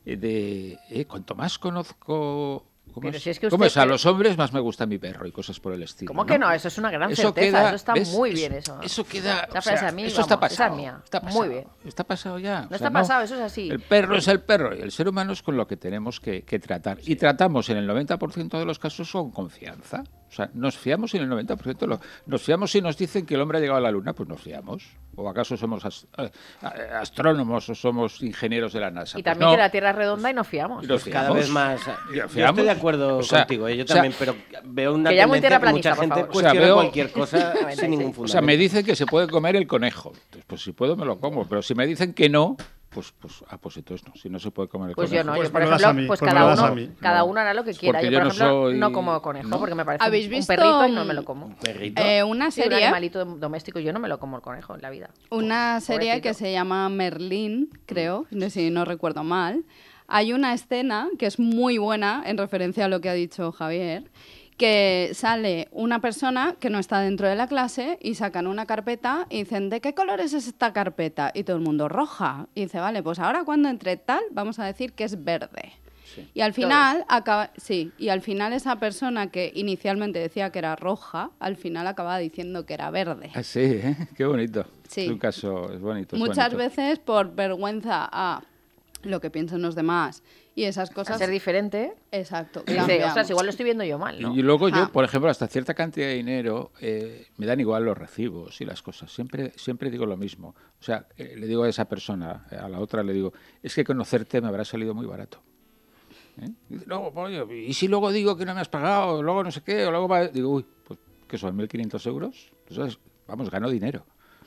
F: de eh, cuanto más conozco. ¿Cómo,
C: Pero
F: es?
C: si es que
F: ¿Cómo
C: usted
F: es? A
C: cree-
F: los hombres más me gusta mi perro y cosas por el estilo.
C: ¿Cómo que no? Eso es una gran
F: Eso
C: certeza.
F: queda-
C: eso está
F: ¿ves?
C: muy bien, eso.
F: Eso queda.
C: Esa
F: o sea,
C: frase a mí,
F: eso está
C: vamos, esa es
F: pasado.
C: mía.
F: Está
C: Muy
F: pasado.
C: bien.
F: Está pasado ya.
C: No está pasado, eso es así.
F: El perro es el perro y el ser humano es con lo que tenemos que, que tratar. Y tratamos en el noventa por ciento de los casos con confianza. O sea, ¿nos fiamos en el noventa por ciento? Lo- ¿Nos fiamos si nos dicen que el hombre ha llegado a la luna? Pues nos fiamos. ¿O acaso somos as- a- a- astrónomos o somos ingenieros de la NASA?
C: Y
F: Pues
C: también
F: no.
C: que la Tierra es redonda y nos fiamos.
F: Y nos
D: Pues cada
F: fiamos.
D: vez más.
F: Ya,
D: Yo
F: fiamos.
D: estoy de acuerdo
F: O sea,
D: contigo, ¿eh? yo
F: o sea,
D: también, pero veo una
C: Que llamo
D: tendencia que
C: terraplanista,
D: mucha
C: por
D: gente
C: favor.
D: cuestiona
F: O sea, veo-
D: cualquier cosa
C: Noventa y
D: sin ningún
C: seis.
D: fundamento.
F: O sea, me dicen que se puede comer el conejo. Entonces, pues si puedo me lo como. Pero si me dicen que no, pues, pues, ah, pues entonces no. Si no se puede comer el
C: Pues
F: conejo.
C: yo no,
G: Pues
C: yo por
G: me lo das
C: ejemplo,
G: a mí,
C: pues
G: pues me
C: cada
G: lo das a
C: uno,
G: mí.
C: cada
F: No.
C: uno hará lo que
F: Pues
C: quiera.
F: porque
C: Yo,
F: yo
C: por
F: no
C: ejemplo,
F: soy-
C: no como conejo
F: ¿no?
C: porque me parece
A: ¿Habéis
C: un,
A: visto
C: un perrito y no
A: un-
C: me lo como.
D: Perrito.
A: Eh, una
C: Sí, un
A: serie,
C: animalito doméstico, yo no me lo como el conejo en la vida.
A: una serie
C: Pobrecito.
A: que se llama Merlín, creo, no sé si no recuerdo mal. Hay una escena que es muy buena en referencia a lo que ha dicho Javier, que sale una persona que no está dentro de la clase y sacan una carpeta y dicen, ¿de qué color es esta carpeta? Y todo el mundo, roja. Y dice, vale, pues ahora cuando entre tal, vamos a decir que es verde. Y al final acaba, sí, y al final esa persona que inicialmente decía que era roja, al final acaba diciendo que era verde.
F: Ah, sí, ¿eh? Qué bonito.
A: Sí.
F: Es un caso, es bonito. es
A: Muchas
F: bonito.
A: veces por vergüenza a lo que piensan los demás y esas
C: A
A: cosas.
C: ser diferente.
A: Exacto.
C: Y dice,
A: cambiamos.
C: ostras, igual lo estoy viendo yo mal, ¿no?
F: Y luego yo,
A: Ah.
F: por ejemplo, hasta cierta cantidad de dinero, eh, me dan igual los recibos y las cosas. Siempre, siempre digo lo mismo. O sea, eh, le digo a esa persona, a la otra le digo, es que conocerte me habrá salido muy barato. ¿Eh? Y dice, no, pollo, y si luego digo que no me has pagado, luego no sé qué, o luego va... digo, uy, pues que son mil quinientos euros, entonces, vamos, gano dinero.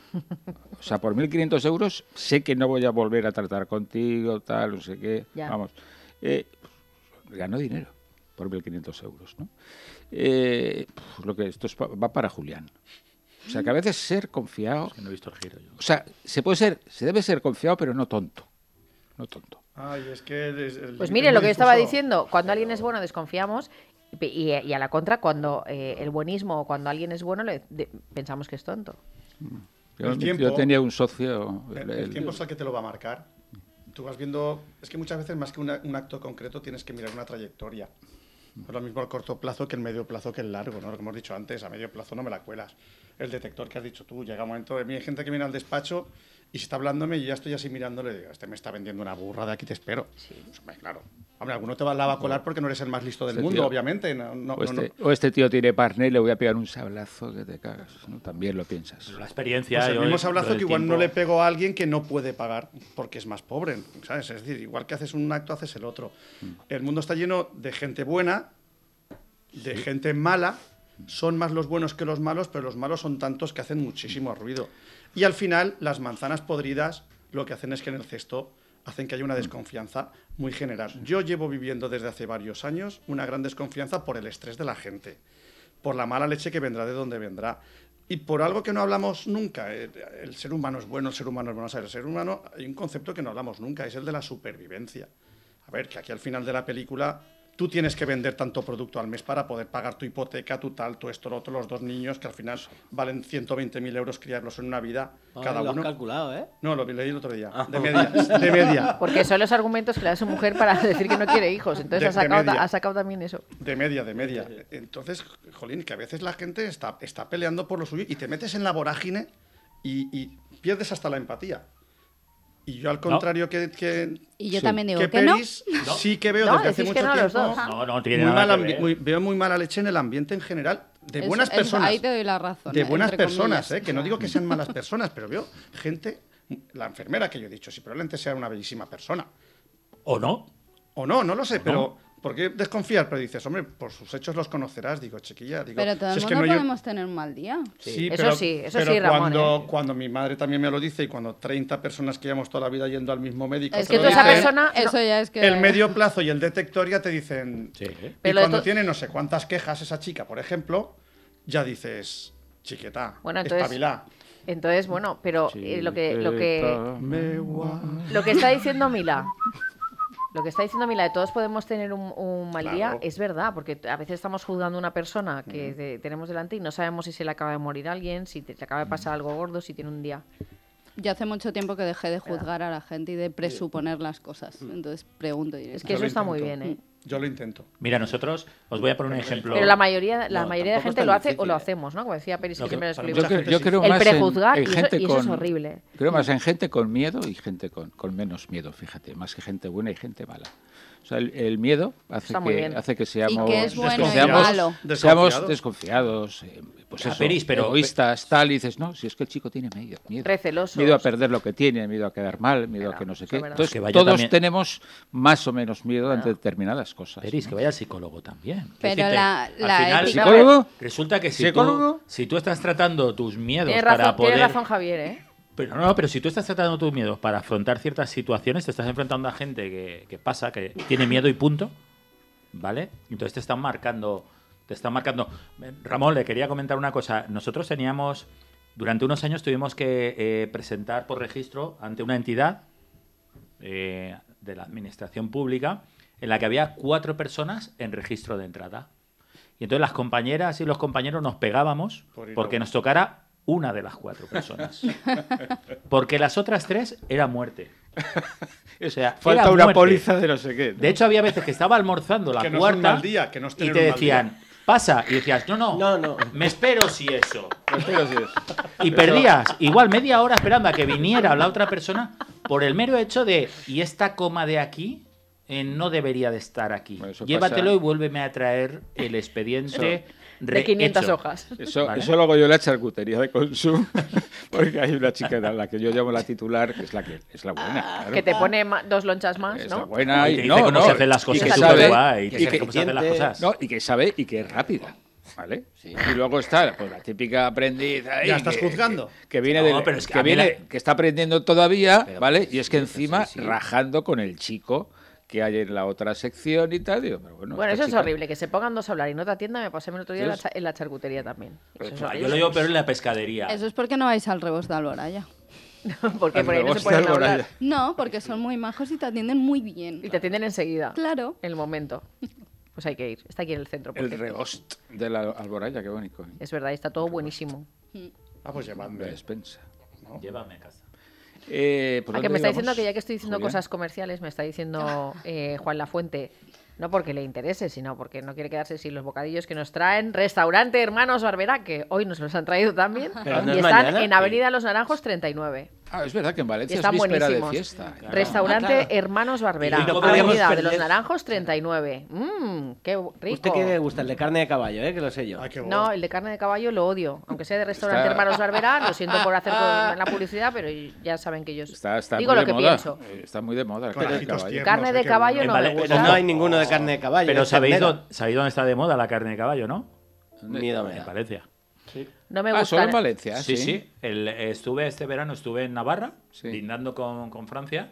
F: O sea, por mil quinientos euros sé que no voy a volver a tratar contigo, tal, no sé qué,
C: Ya.
F: vamos. Eh, pues, gano dinero por mil quinientos euros, ¿no? Eh, pues, lo que esto es pa- va para Julián. O sea, que a veces ser confiado,
E: Que no he visto el giro yo.
F: o sea, se puede ser, se debe ser confiado, pero no tonto, no tonto.
G: Ay, es que es- el-
C: Pues
G: es
C: mire,
G: muy
C: lo que yo estaba
G: difuso.
C: diciendo, cuando alguien es bueno desconfiamos y, y a la contra, cuando eh, el buenismo o cuando alguien es bueno le, de- pensamos que es tonto.
F: Yo,
G: El tiempo-
F: yo tenía un socio.
G: El,
F: el-
G: el tiempo es el que te lo va a marcar. Tú vas viendo... Es que muchas veces más que una- un acto concreto tienes que mirar una trayectoria. No es lo mismo el corto plazo que el medio plazo que el largo, ¿no? Lo que hemos dicho antes, a medio plazo no me la cuelas. El detector que has dicho tú, llega un momento... A mí hay gente que viene al despacho y se está hablándome y ya estoy así mirándole y digo, este me está vendiendo una burra, de aquí te espero. Pues, hombre, claro. Hombre, alguno te va, la va a colar porque no eres el más listo del
F: Este
G: mundo,
F: tío-
G: obviamente. No, no,
F: o,
G: no,
F: este,
G: no.
F: o este tío tiene partner y le voy a pegar un sablazo que te cagas. ¿No? También lo piensas.
E: La experiencia.
G: Pues el
E: yo-
G: mismo
E: lo
G: sablazo
E: del
G: que igual
E: tiempo-
G: no le pego a alguien que no puede pagar porque es más pobre, ¿sabes? Es decir, igual que haces un acto, haces el otro. El mundo está lleno de gente buena, de gente mala. Son más los buenos que los malos, pero los malos son tantos que hacen muchísimo ruido. Y al final, las manzanas podridas lo que hacen es que en el cesto hacen que haya una desconfianza muy general. Yo llevo viviendo desde hace varios años una gran desconfianza por el estrés de la gente, por la mala leche que vendrá de donde vendrá. Y por algo que no hablamos nunca, el, el ser humano es bueno, el ser humano es bueno. O sea, el ser humano, hay un concepto que no hablamos nunca, es el de la supervivencia. A ver, que aquí al final de la película tú tienes que vender tanto producto al mes para poder pagar tu hipoteca, tu tal, tu esto, lo otro, los dos niños, que al final valen ciento veinte mil euros criarlos en una vida,
D: Ah,
G: cada
D: lo has
G: uno.
D: calculado, ¿eh?
G: No, lo leí el otro día,
D: Ah.
G: de media, de media.
C: Porque son los argumentos que le da su mujer para decir que no quiere hijos. Entonces
G: De-
C: ha,
G: de
C: sacado, ta-
G: media.
C: ha sacado también eso.
G: De media, de media. Entonces, jolín, que a veces la gente está, está peleando por lo suyo y te metes en la vorágine y, y pierdes hasta la empatía. Y yo, al contrario que, que...
A: Y yo
F: Sí.
A: también digo
G: que
A: que no.
G: Peris, sí que veo
C: No,
G: desde hace
C: decís que
G: mucho
C: no los
G: tiempo...
C: dos.
E: No, no tiene
G: muy
E: nada
G: mal
E: que
G: ambi-
E: ver.
G: muy- veo muy mala leche en el ambiente en general, de
A: Es-
G: buenas
A: es-
G: personas.
A: ahí te doy la razón.
G: De
A: eh,
G: buenas
A: entre
G: personas,
A: comillas.
G: ¿eh? Que no digo que sean malas personas, pero veo gente... La enfermera que yo he dicho, si probablemente sea una bellísima persona.
E: ¿O no?
G: O no, no lo sé, pero... ¿Por qué desconfiar? Pero dices, hombre, por sus hechos los conocerás. Digo, chiquilla, digo...
A: Pero todo
G: si
A: el
G: es que
A: mundo
G: no yo-
A: podemos tener un mal día.
G: Sí,
C: Eso
G: pero,
C: sí, eso
G: pero
C: sí, Ramón,
G: Cuando,
C: ¿eh?
G: cuando mi madre también me lo dice y cuando treinta personas que llevamos toda la vida yendo al mismo médico...
A: Es
G: te
A: que
G: lo
A: tú esa
G: dicen,
A: persona, eso ya es que...
G: El medio plazo y el detector ya te dicen...
E: Sí.
G: Y
C: Pero lo de
G: cuando
C: to-
G: tiene no sé cuántas quejas esa chica, por ejemplo, ya dices, chiqueta,
C: Bueno, entonces-
G: espabilá.
C: Entonces, bueno, pero eh, lo que lo que
F: Chiqueta.
G: Me gua-
C: lo que está diciendo Mila, lo que está diciendo Mila de todos podemos tener un, un mal
G: Claro.
C: día, es verdad, porque a veces estamos juzgando a una persona que de- tenemos delante y no sabemos si se le acaba de morir alguien, si te, le acaba de pasar algo gordo, si tiene un día.
A: Yo hace mucho tiempo que dejé de juzgar a la gente y de presuponer las cosas. Entonces pregunto
C: Es
A: directamente.
C: que eso
G: lo
C: está muy
G: intento.
C: bien, ¿eh?
G: Yo lo intento.
E: Mira, nosotros, os voy a poner un ejemplo.
C: Pero la mayoría, la
D: No,
C: mayoría de
D: tampoco
C: gente
D: es
C: lo
D: tan
C: hace o
D: difícil,
C: lo
D: ¿eh?
C: hacemos, ¿no? Como decía Peris,
E: Lo
C: que
E: que-
C: me lo
E: para
C: explico.
G: mucha
F: Yo, creo,
G: gente
F: yo
G: sí.
F: creo
C: El
F: más en-
C: prejuzgar,
F: en,
C: y eso-
F: gente
C: y eso es
F: con,
C: horrible.
F: Creo más en gente con miedo y gente con, con menos miedo, fíjate, más que gente buena y gente mala. O sea, el, el miedo hace
C: Está muy
F: que,
C: bien.
F: hace que seamos,
A: qué es bueno
G: y
F: seamos,
G: malo?
F: seamos
G: Desconfiados.
F: desconfiados, eh, pues
E: Ah,
F: eso,
E: Peris, pero-
F: egoístas, tal, y dices, no, si es que el chico tiene miedo, miedo.
C: Recelosos.
F: Miedo a perder lo que tiene, miedo a quedar mal, miedo
C: Claro,
F: a que no sé
C: eso
F: qué.
C: es verdad.
F: Entonces,
E: Que vaya
F: todos
E: también-
F: tenemos más o menos miedo ante determinadas cosas.
E: Peris,
F: ¿no?
E: que vaya al psicólogo también. Quiero
A: Pero
E: decirte,
A: la-
E: al
A: la
E: final,
A: ética-
F: ¿Psicólogo?
E: resulta que si
F: ¿Psicólogo?
E: tú, si tú estás tratando tus miedos
C: Tienes
E: para
C: razón,
E: poder...
C: tienes razón, Javier, ¿eh?
E: Pero no, pero si tú estás tratando tus miedos para afrontar ciertas situaciones, te estás enfrentando a gente que, que pasa, que tiene miedo y punto, ¿vale? Entonces te están marcando, te están marcando. Ramón, le quería comentar una cosa. Nosotros teníamos, durante unos años tuvimos que eh, presentar por registro ante una entidad eh, de la administración pública en la que había cuatro personas en registro de entrada. Y entonces las compañeras y los compañeros nos pegábamos
G: Por ir
E: porque
G: a-
E: nos tocara una de las cuatro personas. Porque las otras tres era muerte. O sea,
F: Falta
E: era
F: una
E: muerte.
F: póliza de no sé qué. ¿no?
E: De hecho, había veces que estaba almorzando la
G: Que no es un
E: cuarta
G: mal día, que no es
E: y
G: tener
E: te
G: un mal
E: decían,
G: día.
E: pasa. Y decías, no, no,
D: No, no.
E: me espero si eso.
F: Pero sí es.
E: Y perdías igual media hora esperando a que viniera la otra persona por el mero hecho de, y esta coma de aquí eh, no debería de estar aquí.
F: Bueno, eso
E: Llévatelo
F: pasa-
E: y vuélveme a traer el expediente
C: De quinientas
E: rehecho.
C: hojas.
F: Eso,
E: Vale.
F: eso lo hago yo en la charcutería de Consum, porque hay una chica a la que yo llamo la titular, que es la que es la buena. Claro.
C: Que te pone ma- dos lonchas más,
F: Es la
C: ¿no?
F: buena
E: Y
F: y,
E: te dice
F: no,
E: cómo
F: no,
E: se hacen las
F: y
E: cosas
F: que
C: súper
F: sabe,
E: guay, y te
F: y
E: dice
F: que-
E: cómo se hacen las
D: eficiente.
E: cosas.
F: no, y que sabe y que es rápida. ¿Vale? Y luego está pues, la típica aprendiz ahí.
G: ¿Ya estás
F: que-
G: juzgando?
F: Que, que viene
E: No,
F: de,
E: pero es que
F: que,
E: a mí
F: viene,
E: la-
F: que está aprendiendo todavía,
D: Pero,
F: ¿vale?
D: pues,
F: Y es que
D: sí,
F: encima
D: sí, sí.
F: rajando con el chico que hay en la otra sección y tal. Digo, pero bueno,
C: Bueno,
F: esta
C: eso es
F: chica-
C: horrible, que se pongan dos a hablar y no te atiendan. Me pasé el otro día en la,
F: Sí.
C: cha- en la charcutería también. Eso es
E: Ah,
C: horrible.
E: yo lo llevo peor en la pescadería.
A: Eso es porque no vais al rebos de Alboraya.
C: Porque por ahí no se
F: Al
C: pueden
F: reboste,
C: hablar.
F: Alboraya.
A: No, porque son muy majos y te atienden muy bien.
C: Y te atienden enseguida.
A: Claro.
C: En el momento. Pues hay que ir. Está aquí en el centro. por
F: El
C: cierto.
F: rebost de la Alboraya, qué bonito. ¿eh?
C: Es verdad, y está todo buenísimo.
G: Ah, pues
F: La
G: llevadme.
F: despensa.
E: Llévame a casa.
F: Eh, ¿por
C: Ah,
F: dónde
C: que me está
F: íbamos,
C: diciendo que ya que estoy diciendo
F: Julián?
C: cosas comerciales, me está diciendo eh, Juan Lafuente, no porque le interese, sino porque no quiere quedarse sin los bocadillos que nos traen Restaurante Hermanos Barberá, que hoy nos los han traído también,
D: Pero no
C: y
D: es
C: están
D: mañana.
C: en Avenida Los Naranjos treinta y nueve.
F: Ah, es verdad que en
C: Y
F: Valencia es
C: están
F: víspera de
C: buenísimos.
F: fiesta.
C: Restaurante
D: Ah, claro.
C: Hermanos Barberá,
D: Y no podíamos
C: Avenida de
D: perder-
C: Los Naranjos treinta y nueve. Mmm, qué rico.
D: ¿Usted qué le gusta? El de carne de caballo, ¿eh? Que lo sé yo.
G: Ay, qué
C: No,
G: bueno.
C: el de carne de caballo lo odio. Aunque sea de restaurante
F: Está-
C: Hermanos Barberá, lo siento por hacer con- la publicidad, pero ya saben que ellos.
F: Está, está
C: Digo
F: muy
C: lo
F: de
C: que
F: moda.
C: pienso.
F: Eh, Está muy de moda. el
G: Con
F: carne de
G: ajitos
F: caballo.
G: tiernos,
C: Carne
G: ay,
C: de
G: qué
C: caballo
G: bueno.
C: no
E: En
C: me
E: Vale-
C: gusta.
D: Pero no hay ninguno de carne de caballo.
E: Pero
D: es
E: ¿sabéis,
D: ternera.
E: dónde- ¿sabéis dónde está de moda la carne de caballo, no?
D: Miedo me
E: En
D: da.
E: Valencia.
C: No me
F: Ah,
C: gusta.
F: solo en Valencia,
E: Sí,
F: sí.
E: sí. El- estuve este verano, estuve en Navarra,
F: Sí.
E: lindando con, con Francia,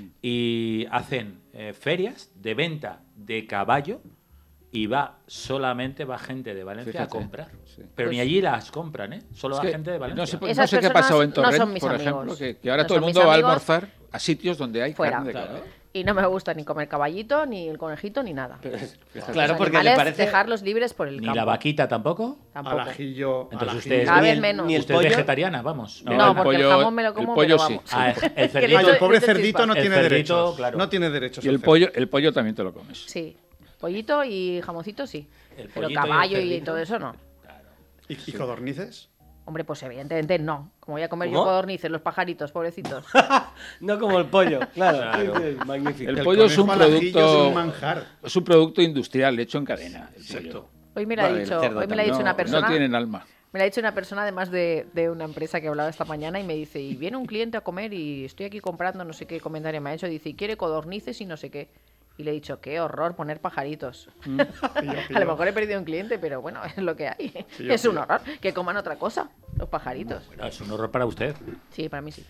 E: y hacen eh, ferias de venta de caballo y va solamente va gente de Valencia
F: Fíjate,
E: a comprar.
F: sí.
E: Pero ni allí las compran, ¿eh? Solo
F: Es
E: va
F: que
E: gente de Valencia.
F: No sé, por-
C: Esas
F: no sé qué ha
C: personas
F: pasado en
C: no
F: Torrent,
C: son mis
F: por
C: amigos.
F: ejemplo, que, que ahora
C: No
F: todo el
C: son mis
F: mundo va a
C: amigos.
F: almorzar a sitios donde hay
C: Fuera.
F: carne de
D: Claro.
F: caballo.
C: Y no me gusta ni comer caballito, ni el conejito, ni nada.
D: Claro,
C: Los
D: porque le
C: animales,
D: parece...
C: dejarlos libres por el
E: Ni
C: campo.
E: la vaquita tampoco.
C: Tampoco.
G: Al ajillo. al
E: Entonces
G: ajillo.
E: usted,
C: Cada
D: Ni
C: vez
D: el-
C: menos.
D: Ni el
E: usted es
D: pollo.
E: vegetariana, vamos.
C: No,
F: el
C: porque el
F: pollo-
C: jamón me lo
F: el
C: como,
F: pollo
C: pero
F: sí.
C: vamos.
E: Ah, el
C: Que
G: Ay,
E: cerdito,
G: el
C: Esto-
G: pobre
C: esto es
G: cerdito no
E: chispa.
G: tiene
E: El cerdito,
G: derechos.
E: claro.
G: No tiene derechos.
F: Y el
G: cerdo.
F: pollo, el pollo también te lo comes.
C: Sí. Pollito y jamoncito sí.
E: El
C: Pero
E: pollito y el
C: caballo y,
E: cerdito.
C: todo eso no.
G: ¿Y, y codornices?
C: Hombre, pues evidentemente no. Como voy a comer yo
D: ¿Cómo?
C: codornices, los pajaritos, pobrecitos.
D: No como el pollo, claro.
E: Claro.
D: Sí, sí, magnífico.
F: El
G: El
F: pollo es un
G: conejo al ajillo
F: producto-
G: es un manjar.
F: Es un producto industrial hecho en cadena. El pollo.
G: Exacto.
C: Hoy me lo ha
D: Vale, el
C: dicho,
D: cerdo
C: hoy me lo ha dicho
F: No,
C: una persona.
F: no tienen alma.
C: Me lo ha dicho una persona además de, de una empresa que hablaba esta mañana y me dice, y viene un cliente a comer y estoy aquí comprando no sé qué comentario me ha hecho, dice, y quiere codornices y no sé qué. Y le he dicho, qué horror poner pajaritos.
G: Pillo,
C: A
G: pillo.
C: lo mejor he perdido un cliente, pero bueno, es lo que hay.
G: Pillo,
C: es un
G: pillo.
C: horror. Que coman otra cosa, los pajaritos.
E: Bueno, es un horror para usted.
C: Sí, para mí sí.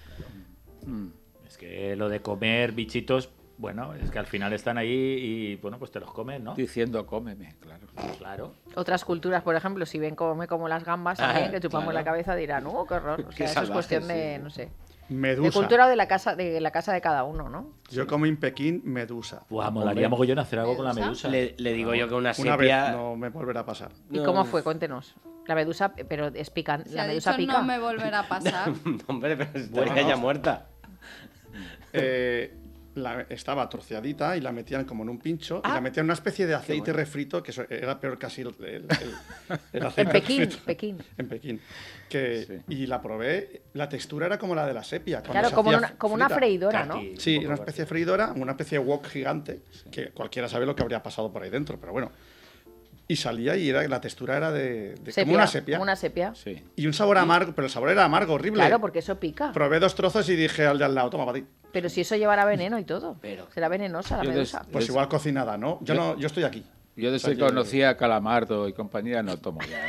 E: Es que lo de comer bichitos, bueno, es que al final están ahí y, bueno, pues te los comes, ¿no?
F: Diciendo, cómeme, claro.
E: Claro.
C: Otras culturas, por ejemplo, si ven come como las gambas,
D: Ah,
C: también, que chupamos
D: claro.
C: la cabeza, dirán, ¡uh, qué horror! O
D: Qué
C: sea, eso es
D: salvaje,
C: cuestión de,
D: sí.
C: no sé,
G: Medusa.
C: de cultura o de la casa de la casa de cada uno, ¿no?
G: Yo como en Pekín, medusa.
E: Buah, molaría mogollón hacer algo con la medusa.
D: Le, le digo yo que una
G: Una vez
D: sepia...
G: no me volverá a pasar.
C: ¿Y
D: No.
C: cómo fue? Cuéntenos. La medusa, pero es picante.
A: Se
C: La
A: ha
C: medusa
A: dicho
C: pica.
A: no me volverá a pasar.
D: Hombre, pero estaría
G: Bueno.
D: ya muerta.
G: Eh, la, estaba troceadita y la metían como en un pincho
C: Ah.
G: y la metían en una especie de aceite refrito, que eso era peor casi el, el, el- el
C: En
G: aceite
C: Pekín,
G: refrito.
C: Pekín.
G: En Pekín. Que,
F: Sí.
G: Y la probé, la textura era como la de la sepia. cuando
C: Claro,
G: se
C: como
G: hacía
C: una, como una
G: frita.
C: freidora, ¿no?
E: Casi.
G: Sí,
E: Un
G: una
E: poco
G: especie de freidora, una especie de wok gigante, que cualquiera sabe lo que habría pasado por ahí dentro, pero bueno. Y salía y era, la textura era de, de como una sepia.
C: Como una sepia.
F: Sí.
G: Y un sabor amargo, pero el sabor era amargo, horrible.
C: Claro, porque eso pica.
G: Probé dos trozos y dije al de al lado, toma para ti.
C: Pero si eso llevará veneno y todo.
D: Pero-
C: Será venenosa la
F: Yo des-
C: medusa.
G: Pues
F: Es-
G: igual cocinada, ¿no? Yo,
F: Yo-
G: no, yo estoy aquí.
F: Yo desde
G: O sea,
F: que
G: yo-
F: conocí a Calamardo y compañía no tomo ya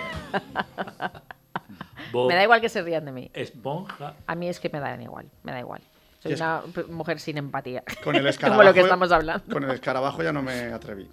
F: sepia.
E: Bob
C: Me da igual que se rían de mí.
E: Esponja.
C: A mí es que me dan igual. Me da igual. Soy
G: Y es-
C: una p- mujer sin empatía.
G: Con el
C: Como
G: escarabajo.
C: lo que estamos hablando.
G: Con el escarabajo ya no me atreví.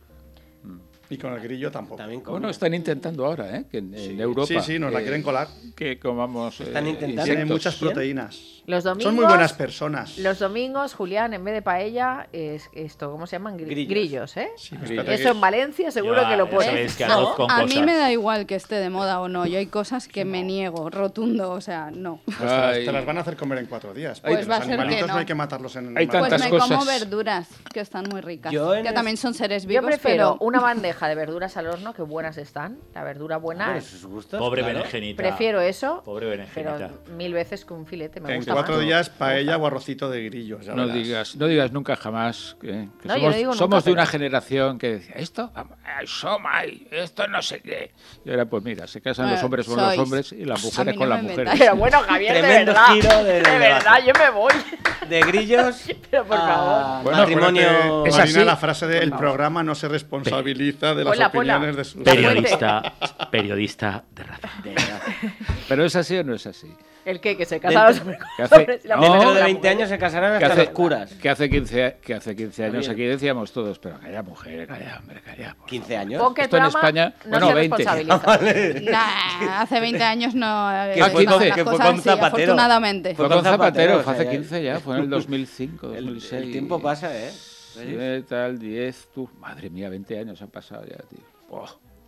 G: Y con el grillo tampoco.
D: También como-
F: Bueno, están intentando ahora, ¿eh? Que en, en Europa.
G: Sí, sí, nos la
F: que-
G: quieren colar.
F: Que comamos.
D: Están
F: eh,
D: intentando.
G: Tiene
F: insectos.
G: muchas proteínas.
C: Los domingos.
G: Son muy buenas personas.
C: Los domingos, Julián, en vez de paella, es esto, ¿cómo se llaman? Gri-
D: Grillos.
C: Grillos, ¿eh?
G: Sí, pues
F: Grillo.
G: espérate
C: Eso
G: que-
C: en Valencia seguro
E: Ya,
C: que lo
E: ya
C: ponen.
E: sabéis que arroz con
A: A
E: cosas.
A: mí me da igual que esté de moda o no. Yo hay cosas que me niego, rotundo, o sea, no.
G: Pues te, las,
F: Ay.
G: te las van a hacer comer en cuatro días.
A: Pues
G: Porque
A: va a
G: los
A: ser que
G: animalitos no
A: no.
G: hay que matarlos en
F: Hay
G: en-
A: Pues
F: tantas
A: me como
F: cosas.
A: verduras, que están muy ricas.
D: Yo en
A: Que
D: el-
A: también son seres
C: Yo
A: vivos,
C: prefiero
A: pero...
C: una bandeja de verduras al horno, que buenas están. La verdura buena.
D: Bueno, sus gustos,
E: Pobre
D: claro.
E: berenjenita.
C: Prefiero eso.
E: Pobre berenjenita.
C: Pero mil veces que un filete me
G: En
C: gusta
G: cuatro
C: más.
G: días, paella o arrocito de grillos. ya
F: No
G: verás.
F: digas, no digas nunca jamás que, que
C: No, yo
F: somos,
C: no digo nunca,
F: somos de una
C: pero-
F: generación que decía esto, ay, somai, esto no sé qué. Y ahora pues mira, se casan los
A: Bueno,
F: hombres con los
A: sois.
F: hombres y las
A: A
F: mujeres
A: mí
F: con
A: no
F: las
A: me
F: mujeres.
A: metáis.
C: Pero bueno, Javier, de
D: Tremendo
C: verdad.
D: giro del
C: de
D: debate.
C: verdad, yo me voy.
D: De grillos.
C: Pero por
D: a
C: favor.
F: Bueno,
D: matrimonio.
G: Acuérdate,
F: Es
G: Marina,
F: así.
G: la frase de el programa no se responsabiliza de las
C: Ponla, ponla.
G: opiniones de sus...
E: Periodista, periodista de raza.
F: Pero es así o no es así.
C: ¿El qué? Que se casan los hombres
F: ¿Qué
C: con los
F: hace?
C: hombres y las
F: No.
C: mujeres
D: Dentro
C: con
D: de
C: las
D: veinte
C: mujeres.
D: años se casarán
F: Que
D: hasta
F: hace,
D: los curas.
F: que hace quince, que hace quince años
D: Javier.
F: aquí decíamos todos, pero calla mujer, calla hombre, calla. por
D: quince
F: favor.
D: años.
C: Pon que el
F: Esto en
C: programa
F: España-
C: no
F: bueno,
C: se
F: veinte.
C: responsabiliza.
A: Nah, hace veinte años no... eh,
D: Que
F: fue-
A: estaban
F: quince,
A: las
D: que fue
A: cosas
D: con
A: así,
D: Zapatero.
A: afortunadamente.
F: Fue
D: Fue
F: con
D: con
F: Zapatero,
D: Zapatero,
F: fue
D: o sea,
F: hace
D: ya-
F: quince ya, fue en el dos mil cinco,
D: El,
F: dos mil seis.
D: el tiempo pasa, ¿eh?
F: siete, tal, diez, tú, madre mía, veinte años han pasado ya, tío. Buah.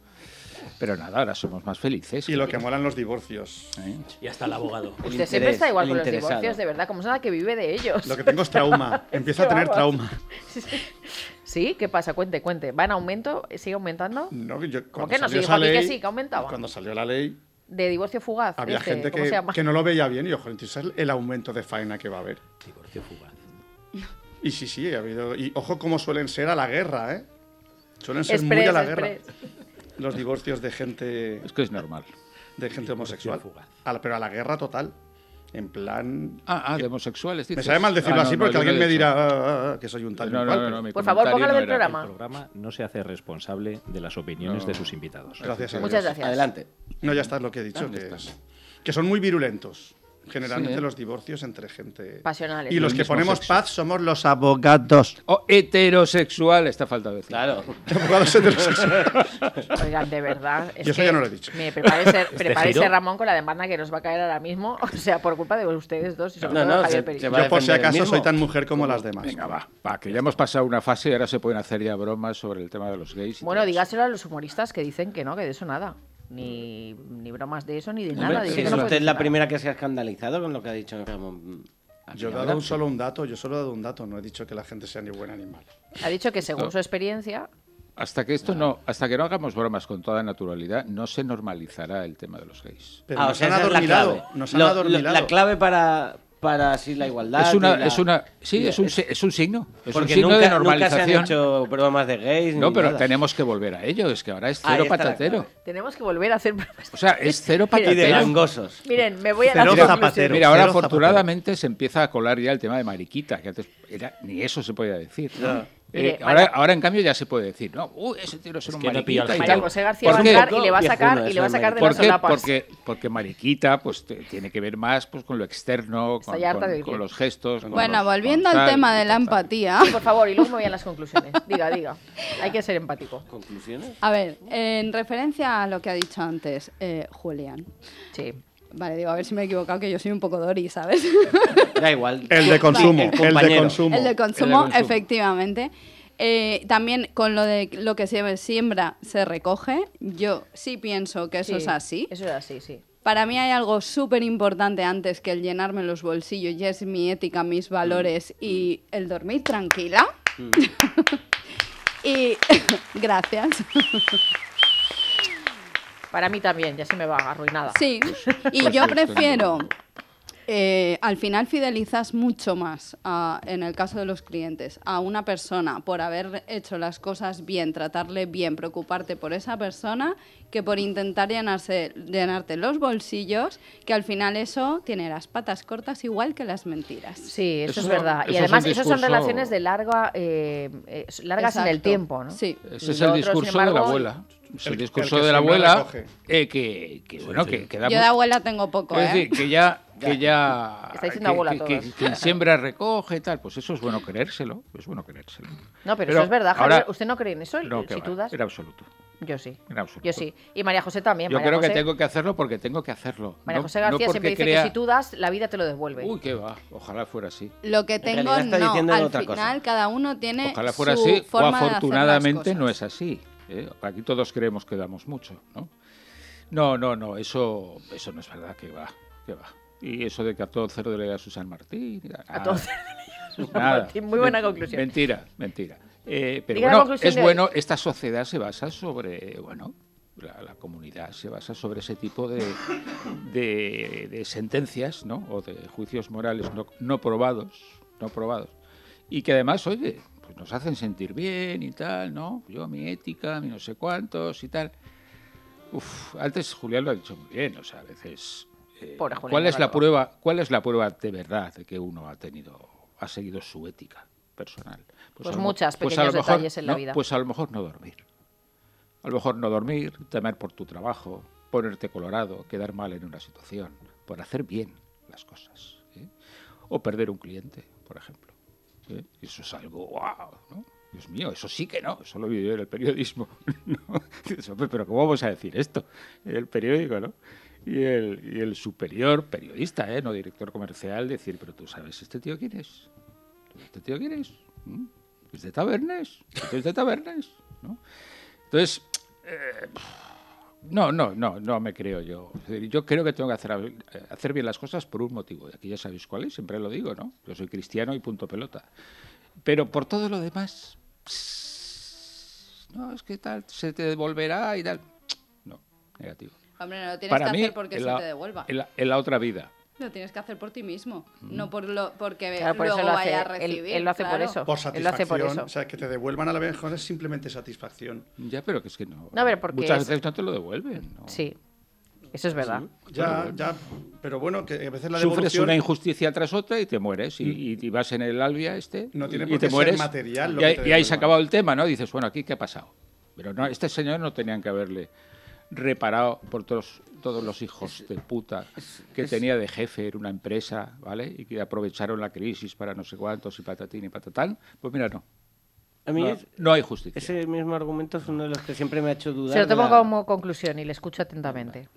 F: Pero nada, ahora somos más felices.
G: Y lo que molan los divorcios.
F: ¿Eh?
E: Y hasta el abogado.
D: El
C: Usted siempre
D: interés,
C: está igual
D: el
C: con los
D: interesado.
C: divorcios, de verdad, como es nada que vive de ellos.
G: Lo que tengo es trauma. Empiezo a
C: Que
G: tener
C: vamos.
G: trauma.
C: ¿Sí? ¿Qué pasa? Cuente, cuente. ¿Va en aumento? ¿Sigue aumentando?
G: No, yo,
C: ¿Por
G: cuando
C: qué no?
G: salió
C: Si
G: esa
C: dijo aquí que
G: ley-
C: sí, que aumentaba.
G: Cuando salió la ley,
C: De divorcio fugaz.
G: había
C: este,
G: gente
C: ¿cómo
G: que,
C: se llama?
G: que no lo veía bien y yo, joder, entonces es el aumento de faena que va a haber.
E: Divorcio fugaz.
G: Y sí, sí, ha habido. Y ojo cómo suelen ser a la guerra, ¿eh? Suelen ser muy
C: Express,
G: a la guerra.
C: express.
G: Los divorcios de gente
F: Es que es normal.
G: de gente homosexual.
E: fugaz.
G: A la- pero a la guerra total. En plan.
F: Ah, ah, de homosexuales,
G: Me
F: dices.
G: sabe mal decirlo
F: Ah, no,
G: así
F: no,
G: porque
F: yo no
G: alguien
F: he
G: me
F: dicho.
G: dirá ah, ah, ah, que soy un tal y
F: No,
G: un
F: no,
G: cual,
F: no,
G: pero-
F: no, mi
C: Por favor,
F: comentario
C: póngalo
F: no
C: del
F: era-
C: programa.
H: El programa no se hace responsable de las opiniones
F: No.
H: de sus invitados.
G: Gracias a Dios.
C: Muchas gracias.
D: Adelante.
G: No, ya está, es lo que he dicho.
D: ¿Dónde
G: Que,
D: estás?
G: es- que son muy virulentos. Generalmente
F: Sí, ¿eh?
G: los divorcios entre gente.
C: Pasionales.
G: Y los
F: Del
G: que
F: mismo
G: ponemos
F: sexo.
G: paz somos los abogados.
F: O heterosexual, está falta decir.
D: Claro.
G: Abogados heterosexuales.
C: Oigan, de verdad. Es
G: Y eso
C: que
G: ya no lo he dicho.
C: Me prepárese, prepárese
E: giro?
C: Ramón con la demanda que nos va a caer ahora mismo. O sea, por culpa de ustedes dos y sobre
D: No,
C: todo
D: no,
C: de Javier
D: se-
C: Peris.
D: se va a
G: Yo por si
D: defender el
G: acaso
D: mismo.
G: soy tan mujer como las demás.
F: Venga, va, va, que ya hemos pasado una fase y ahora se pueden hacer ya bromas sobre el tema de los gays. y
C: Bueno,
F: todo eso.
C: dígaselo a los humoristas que dicen que no, que de eso nada. Ni, ni bromas de eso, ni de
F: Hombre,
C: nada.
F: sí,
C: Dice
D: Sí,
C: que
D: es
C: no
D: usted
C: puede
D: la
C: decir
D: primera que se ha escandalizado con lo que ha dicho Ramón. aquí
G: Yo he
D: ahora.
G: dado un solo un dato, yo solo he dado un dato, no he dicho que la gente sea ni buena ni mala.
C: nada. Ha dicho que según
F: No.
C: su experiencia,
F: Hasta que esto no, hasta que no hagamos bromas con toda naturalidad, no se normalizará el tema de los gays.
G: Pero
D: Ah, o
G: nos
D: sea,
G: han
D: esa es la
G: adormilado,
D: clave.
G: nos han
D: Lo- lo-
G: adormilado.
D: la clave para, para así la igualdad.
F: Es
D: y
F: una,
D: la-
F: es una, sí,
D: y
F: es un,
D: es-
F: si- es un signo, es un
D: Porque
F: signo
D: nunca,
F: de
D: nunca se han
F: normalización.
D: hecho bromas de gays.
F: No,
D: ni
F: pero
D: nada.
F: tenemos que volver a ello. Es que ahora es
D: Ahí
F: cero
D: está la
F: patatero.
D: clave.
C: tenemos que volver a hacer bromas.
F: O sea, es cero
C: Mira,
D: Y de
F: patatero.
D: gangosos.
C: Miren, me voy a
G: Cero
C: las
G: zapatero.
C: conclusiones.
F: Mira, ahora
G: Cero zapatero.
F: afortunadamente se empieza a colar ya el tema de mariquita, que antes era, ni eso se podía decir.
D: No.
F: Eh,
C: Mire,
F: ahora,
C: María-
F: ahora, en cambio, ya se puede decir, no, uy, ese tío es un
E: que no pilla
F: mariquita
E: el
F: y
C: María
F: tal.
C: José García va
F: ¿Por
C: a
F: qué?
C: entrar y le va a
D: Viejuno,
C: sacar y
D: eso
C: le va a
D: es
C: sacar de
F: ¿Por
C: las
F: qué?
C: solapas.
F: Porque, porque mariquita pues te- tiene que ver más pues con lo externo,
C: Está
F: con,
C: ya harta
F: con-
C: de oírle.
F: con los gestos. con
A: Bueno,
F: los-
A: volviendo
F: con
A: al
F: tal,
A: tema
F: y
A: de la
F: tal.
A: empatía.
C: Sí, por favor, y luego me voy a las conclusiones. Diga, diga. Hay que ser empático.
D: ¿Conclusiones?
A: A ver, en referencia a lo que ha dicho antes eh, Julián.
C: Sí.
A: Vale, digo, a ver si me he equivocado, que yo soy un poco Dori, ¿sabes?
D: Da igual.
G: El de consumo,
D: El
G: el de
D: compañero.
G: consumo.
A: El de consumo,
F: consumo.
A: efectivamente. Eh, también con lo de lo que se siembra se recoge. Yo sí pienso que eso
C: Sí,
A: es así.
C: Eso es así, sí.
A: Para mí hay algo súper importante antes que el llenarme los bolsillos, y es mi ética, mis valores y el dormir tranquila.
D: Mm.
A: Y gracias.
C: Para mí también, ya se me va arruinada.
A: Sí, y
F: Pues
A: yo
F: esto es
A: prefiero, eh, al final fidelizas mucho más, a- en el caso de los clientes, a una persona por haber hecho las cosas bien, tratarle bien, preocuparte por esa persona, que por intentar llenarse, llenarte los bolsillos, que al final eso tiene las patas cortas igual que las mentiras.
C: Sí, eso,
F: Eso
C: es
F: es-
C: verdad.
F: eso
C: Y
F: es
C: además,
F: un
C: esas son
F: discurso-
C: relaciones de larga, eh, eh, largas en el
A: Exacto.
C: tiempo, ¿no?
A: Sí.
F: Ese
C: Y
F: es
C: lo
F: el
C: otro, sin
F: discurso de la
C: embargo,
F: abuela. Es el,
G: el-
F: discurso
G: el que
F: de la
G: siempre
F: abuela
G: recoge.
F: eh, que, que, bueno,
E: sí.
F: que, que da
A: Yo
F: mu-
A: de abuela tengo poco,
F: es
A: ¿eh?
F: decir, que ya, que ya
C: Estáis diciendo
F: que-
C: abuela
F: que, que-
C: todos.
F: quien siembra recoge y tal, pues eso es bueno creérselo, es bueno creérselo.
C: No, pero,
F: Pero
C: eso es verdad,
F: ahora-
C: Javier. ¿Usted no cree en eso?
F: No,
C: si
F: que
C: tú
F: va,
C: das.
F: en absoluto.
C: Yo sí.
F: En absoluto.
C: Yo sí. Y María José también.
F: Yo
C: María
F: creo que
C: José-
F: tengo que hacerlo porque tengo que hacerlo.
C: María
F: no-
C: José
F: no
C: García
F: porque
C: siempre dice
F: crea-
C: que si tú das, la vida te lo devuelve.
F: Uy, qué va, ojalá fuera así.
A: Lo que tengo,
D: realidad está
A: no,
D: diciendo
A: al
D: otra
A: final
D: cosa.
A: cada uno tiene
F: Ojalá fuera
A: su
F: así, o
A: forma de hacer las
F: afortunadamente no
A: cosas.
F: es así. ¿eh? Aquí todos creemos que damos mucho, ¿no? No, no, no, eso, eso no es verdad, que va, que va. Y eso de que a todo cerdo le da Susan Martín. y nada,
C: A todo
F: nada.
C: Martín, muy buena
F: Men-
C: conclusión.
F: Mentira, mentira. Eh, pero
C: Diga la
F: bueno,
C: conclusión
F: es
C: de hoy.
F: bueno, esta sociedad se basa sobre, bueno, la, la comunidad se basa sobre ese tipo de, de, de sentencias, ¿no? O de juicios morales no, no probados, no probados. Y que además, oye, pues nos hacen sentir bien y tal, ¿no? Yo, mi ética, mi no sé cuántos y tal. Uf, antes Julián lo ha dicho muy bien, o sea, a veces... eh,
C: Pobre Julián
F: ¿cuál es la
C: Navarro.
F: prueba, cuál es la prueba de verdad de que uno ha tenido, ha seguido su ética personal?
C: Pues
F: a lo mo-
C: muchas
F: a
C: pequeños
F: lo
C: detalles en la
F: no,
C: vida.
F: Pues a lo mejor no dormir. A lo mejor no dormir, temer por tu trabajo, ponerte colorado, quedar mal en una situación, por hacer bien las cosas. ¿eh? O perder un cliente, por ejemplo. ¿eh? Eso es algo wow, ¿no? Dios mío, eso sí que no, eso lo vi yo en el periodismo. ¿no? Dices, "Hombre, pero ¿cómo vamos a decir esto? En el periódico, ¿no? Y el, y el superior periodista, ¿eh? No director comercial, decir, pero tú sabes, ¿este tío quién es? ¿Este tío quién es? ¿Mm? ¿Es de Tabernes? ¿Este es de Tabernes? ¿No? Entonces, eh, no, no, no, no me creo yo. Es decir, yo creo que tengo que hacer, hacer bien las cosas por un motivo. Y aquí ya sabéis cuál es, siempre lo digo, ¿no? Yo soy cristiano y punto pelota. Pero por todo lo demás, pss, no, es que tal, se te devolverá y tal. No, negativo.
A: Hombre, no lo tienes
F: Para
A: que
F: mí,
A: hacer porque
F: en
A: se
F: la,
A: te devuelva.
F: en la- en la otra vida.
A: Lo tienes que hacer por ti mismo, no por lo, porque
C: Claro, por eso
A: luego
C: lo hace.
A: vaya a
C: Él-
A: recibir.
C: él lo hace por
A: claro.
C: eso.
G: Por
C: Él lo hace por
G: satisfacción.
C: eso.
G: O sea, que te devuelvan a la mejor es simplemente satisfacción.
F: Ya, pero que es que no.
C: No, a ver, porque
F: muchas
C: es-
F: veces no te lo devuelven. ¿no?
C: Sí, eso es verdad.
G: Ya, ya, pero bueno, que a veces la
F: Sufres
G: devolución
F: una injusticia tras otra y te mueres. Y, y- y vas en el albia este
G: No tiene
F: y
G: por
F: te
G: qué ser
F: mueres.
G: material lo
F: y, ahí-
G: que te
F: y ahí se ha
G: devuelvan.
F: acabado el tema, ¿no? Dices, bueno, ¿aquí qué ha pasado? Pero no, este señor no tenían que haberle reparado por todos, todos los hijos de puta que tenía de jefe en una empresa, ¿vale? Y que aprovecharon la crisis para no sé cuántos y patatín y patatán. Pues mira, no.
D: A mí
F: No,
D: es-
F: no hay justicia.
D: ese mismo argumento es uno de los que siempre me ha hecho dudar.
C: Se lo
D: de
C: tomo
D: la-
C: como conclusión y le escucho atentamente.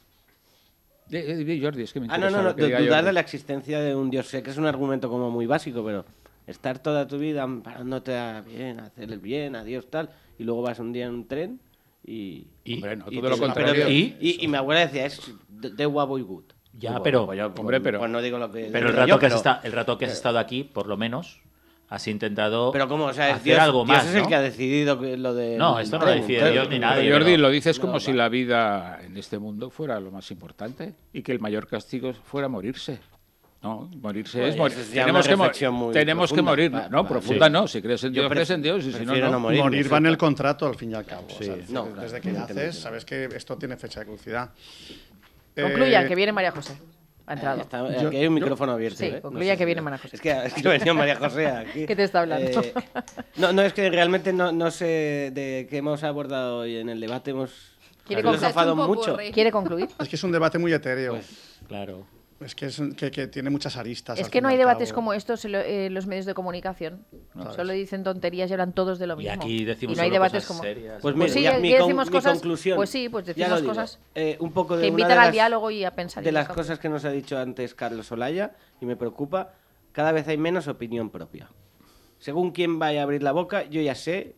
F: Eh, eh, Jordi, es que me
D: Ah, no,
F: interesa
D: no, no,
F: lo que
D: de-
F: diga
D: dudar
F: Jordi.
D: de la existencia de un dios. Sé que es un argumento como muy básico, pero estar toda tu vida amparándote a bien, a hacer el bien, a Dios tal, y luego vas un día en un tren y...
E: Y-
F: Hombre, no,
D: y
F: todo
D: te-
F: lo
D: pero-
F: contrario.
E: ¿Y?
D: y, y mi abuela decía, es de, de guapo y good.
E: Ya,
D: Digo,
E: pero-
D: pues yo,
F: hombre, pero-
D: pues no digo lo que...
E: Pero el
D: digo
E: rato,
D: yo,
E: que has
D: pero-
E: esta- el rato que has estado aquí, por lo menos, has intentado
D: Pero como, o sea, es
E: hacer
D: Dios,
E: algo
D: Dios
E: más,
D: es el
E: ¿no?
D: que ha decidido que lo de...
E: No, esto no lo decide Dios ni nadie.
F: Pero Jordi,
E: pero-
F: lo dices como
D: No,
F: si
D: va.
F: la vida en este mundo fuera lo más importante y que el mayor castigo fuera morirse. No, morirse
D: Pues
F: es morir.
D: eso es ya
F: Tenemos,
D: una
F: que, mo-
D: reflexión muy
F: tenemos que
D: profunda.
F: morir.
D: Va,
F: no,
D: va,
F: profunda
E: sí.
F: no. Si crees en
D: Yo
F: Dios,
D: pref-
F: crees en Dios. Y si no,
D: prefiero
F: no.
D: no morir.
G: morir va en el contrato al fin y al cabo. O
F: Sí.
G: sea,
D: No,
G: desde,
D: claro,
G: desde que
D: evidentemente.
G: naces, sabes que esto tiene fecha de caducidad.
C: Concluyan,
G: Eh,
C: que viene María José. Ha entrado.
D: Está-
G: Yo-
D: aquí hay un
G: yo-
D: micrófono abierto.
C: Sí,
D: ¿eh?
C: concluya
D: sé
C: que
D: si-
C: viene María José.
D: Es que, es que venía María José aquí.
C: ¿Qué te está hablando?
D: Eh, no, no, es que realmente no, no sé de qué hemos abordado hoy en el debate. Hemos
C: ¿Quiere
D: filosofado
A: concluir?
D: mucho.
A: Popurrí.
C: ¿Quiere concluir?
G: Es que es un debate muy etéreo.
D: Pues,
E: Claro.
G: Es que, es un- que, que tiene muchas aristas.
C: Es
G: al
C: que
G: fin
C: no
G: y
C: hay
G: al
C: debates
G: cabo.
C: como estos en lo- en los medios de comunicación.
G: ¿Sabes?
C: Solo dicen tonterías y hablan todos de lo
E: Y
C: mismo.
E: aquí decimos
C: y no hay
E: solo
C: debates
E: cosas
C: como...
E: serias.
D: pues
C: Pues
D: mira,
C: sí,
D: ya,
C: aquí
D: mi, con-
C: decimos
D: mi
C: cosas-
D: conclusión.
C: pues sí, pues
D: ya
C: decimos
D: lo digo,
C: cosas
D: eh, un poco de
C: que
D: una
C: invitan
D: de
C: al
D: las-
C: diálogo y a pensar. y
D: De
C: ya
D: las
C: está.
D: cosas que nos ha dicho antes Carlos Olaya, y me preocupa, cada vez hay menos opinión propia. Según quién vaya a abrir la boca, yo ya sé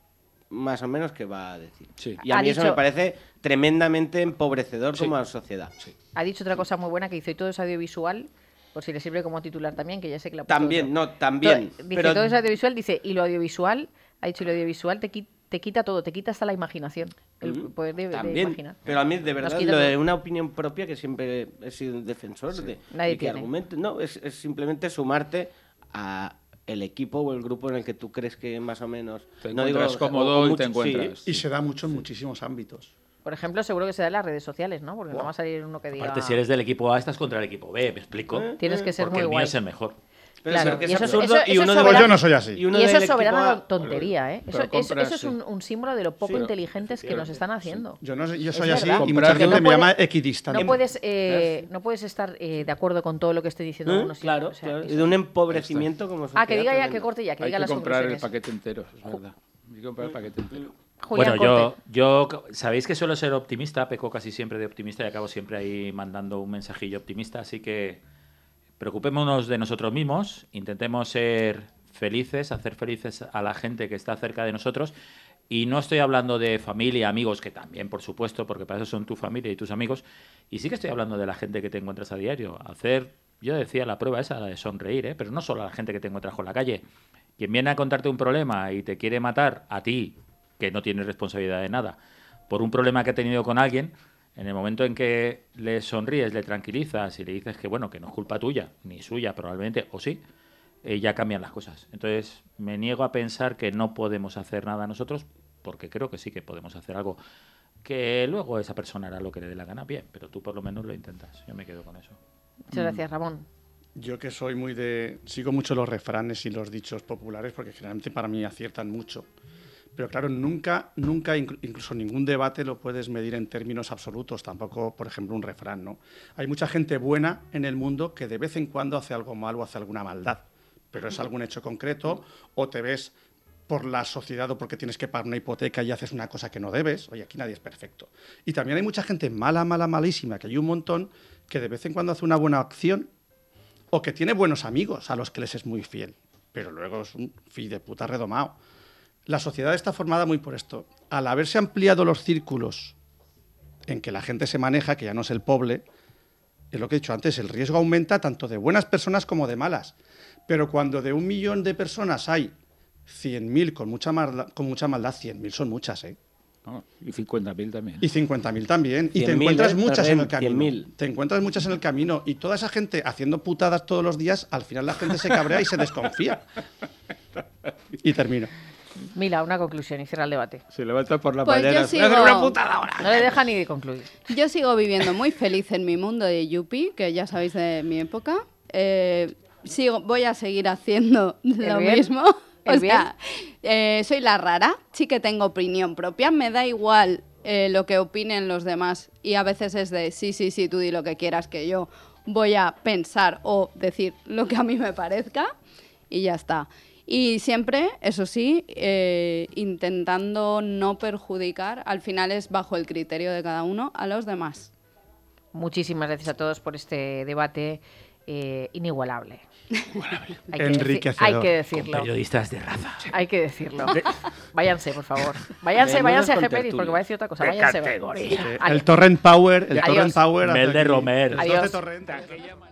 D: más o menos qué va a decir.
F: Sí.
D: Y a
C: Ha
D: mí eso
C: dicho-
D: me parece tremendamente empobrecedor
F: Sí.
D: como a la sociedad.
C: Ha dicho otra cosa muy buena que dice, y todo es audiovisual, por si le sirve como titular también, que ya sé que la ha puesto
D: También,
C: otro.
D: no, también.
C: Todo- dice,
D: pero
C: todo es audiovisual, dice, y lo audiovisual, ha dicho, y lo audiovisual te, qui- te quita todo, te quita hasta la imaginación, el
D: Mm,
C: poder de, de
D: también.
C: imaginar.
D: Pero a mí, de
C: Nos
D: verdad,
C: quita
D: lo de
C: todo.
D: una opinión propia, que siempre he sido un defensor de,
C: Nadie
D: de que
C: tiene.
D: argumente. No, es, es simplemente sumarte a el equipo o el grupo en el que tú crees que más o menos...
F: Te
D: no digo,
F: encuentras
D: o sea, o-
F: cómodo
D: o
F: y te
D: mucho- sí.
F: encuentras.
G: Y se da mucho en muchísimos ámbitos.
C: Por ejemplo, seguro que se da en las redes sociales, ¿no? Porque no va a salir uno que diga...
E: Aparte, si eres del equipo A, estás contra el equipo B, ¿me explico?
D: Eh,
C: Tienes que ser
E: Porque
C: muy
E: el mío
C: guay.
E: es el mejor.
D: Pero
C: Claro,
D: es que
C: y
D: es
C: eso es-
D: absurdo
C: eso-
D: y
C: eso
D: uno
C: es
D: de
G: Pues
C: soberano-
G: yo no soy así.
D: y uno
C: Y eso
D: del
C: es soberana
D: equipo A-
C: tontería, ¿eh? Eso,
F: Pero
C: es-
F: compras,
C: eso es
F: sí.
C: un, un símbolo de lo poco
F: Sí.
C: inteligentes que nos están haciendo.
G: Yo, no, yo
C: Es
G: soy así
C: verdad.
G: y mucha
F: Comprar
G: gente
F: que no
G: me
C: puede-
G: llama equidistante.
C: No puedes, eh, no puedes estar eh, de acuerdo con todo lo que esté diciendo
D: ¿Eh?
C: uno. sí,
D: Claro,
C: o sea,
D: claro.
C: eso-
D: Y de un empobrecimiento como sociedad.
C: Ah, que diga ya,
D: tremendo.
C: que corte ya, que
F: Hay
C: diga
F: que
C: las
F: comprar el
C: conclusiones.
F: paquete entero, es verdad. Hay que comprar el paquete entero.
C: Julián,
E: Bueno, yo,
C: corte.
E: yo, sabéis que suelo ser optimista, peco casi siempre de optimista y acabo siempre ahí mandando un mensajillo optimista, así que preocupémonos de nosotros mismos, intentemos ser felices, hacer felices a la gente que está cerca de nosotros, y no estoy hablando de familia, amigos, que también, por supuesto, porque para eso son tu familia y tus amigos, y sí que estoy hablando de la gente que te encuentras a diario, hacer, yo decía la prueba esa, la de sonreír, ¿eh? Pero no solo a la gente que te encuentras por la calle, quien viene a contarte un problema y te quiere matar a ti, que no tienes responsabilidad de nada, por un problema que ha tenido con alguien, en el momento en que le sonríes, le tranquilizas y le dices que bueno, que no es culpa tuya, ni suya probablemente, o sí, eh, ya cambian las cosas. Entonces, me niego a pensar que no podemos hacer nada nosotros, porque creo que sí que podemos hacer algo. Que luego esa persona hará lo que le dé la gana, bien, pero tú por lo menos lo intentas. Yo me quedo con eso.
C: Muchas gracias, Ramón.
G: Yo que soy muy de... Sigo mucho los refranes y los dichos populares porque generalmente para mí aciertan mucho. Pero claro, nunca, nunca, inclu- incluso ningún debate lo puedes medir en términos absolutos. Tampoco, por ejemplo, un refrán, ¿no? Hay mucha gente buena en el mundo que de vez en cuando hace algo mal o hace alguna maldad. Pero es algún hecho concreto o te ves por la sociedad o porque tienes que pagar una hipoteca y haces una cosa que no debes. Oye, aquí nadie es perfecto. Y también hay mucha gente mala, mala, malísima, que hay un montón que de vez en cuando hace una buena acción o que tiene buenos amigos a los que les es muy fiel, pero luego es un fi de puta redomado. La sociedad está formada muy por esto. Al haberse ampliado los círculos en que la gente se maneja, que ya no es el pobre, es lo que he dicho antes, el riesgo aumenta tanto de buenas personas como de malas. Pero cuando de un millón de personas hay cien mil con mucha maldad, con mucha maldad, cien mil son muchas, ¿eh?
F: No, y cincuenta mil también.
G: Y cincuenta mil también. Y te
D: cien mil,
G: encuentras
D: ¿eh?
G: muchas en el
D: cien
G: camino.
D: mil.
G: Te encuentras muchas en el camino. Y toda esa gente haciendo putadas todos los días, al final la gente se cabrea y se desconfía. Y termino.
C: Mila, una conclusión y cierra el debate.
F: Se levanta por la
A: Pues yo
F: mañana.
A: sigo-
F: "Voy a hacer una putada ahora".
C: No le deja ni de concluir.
A: Yo sigo viviendo muy feliz en mi mundo de Yuppie, que ya sabéis de mi época. Eh, sigo, voy a seguir haciendo lo
C: bien?
A: mismo. O
C: ¿El
A: sea, eh, soy la rara, sí que tengo opinión propia, me da igual eh, lo que opinen los demás y a veces es de sí, sí, sí, tú di lo que quieras, que yo voy a pensar o decir lo que a mí me parezca y ya está. Y siempre, eso sí, eh, intentando no perjudicar, al final es bajo el criterio de cada uno, a los demás.
C: Muchísimas gracias a todos por este debate eh, inigualable. Hay que, deci-
G: Enriquecedor.
C: hay que
E: Con
C: decirlo.
E: periodistas de raza.
C: Hay que decirlo. Váyanse, por favor. Váyanse,
D: Menudos
C: váyanse a
D: con
C: Jeperis, porque
D: tertulios.
C: va a decir otra cosa.
E: De
C: Váyanse.
E: categoría.
G: Eh,
C: Ale.
G: el Torrent Power, el
C: Adiós.
G: Torrent Power.
E: Mel
G: hasta
E: de
G: aquí.
E: Romer.
G: El dos de
C: Adiós.
G: Torrent.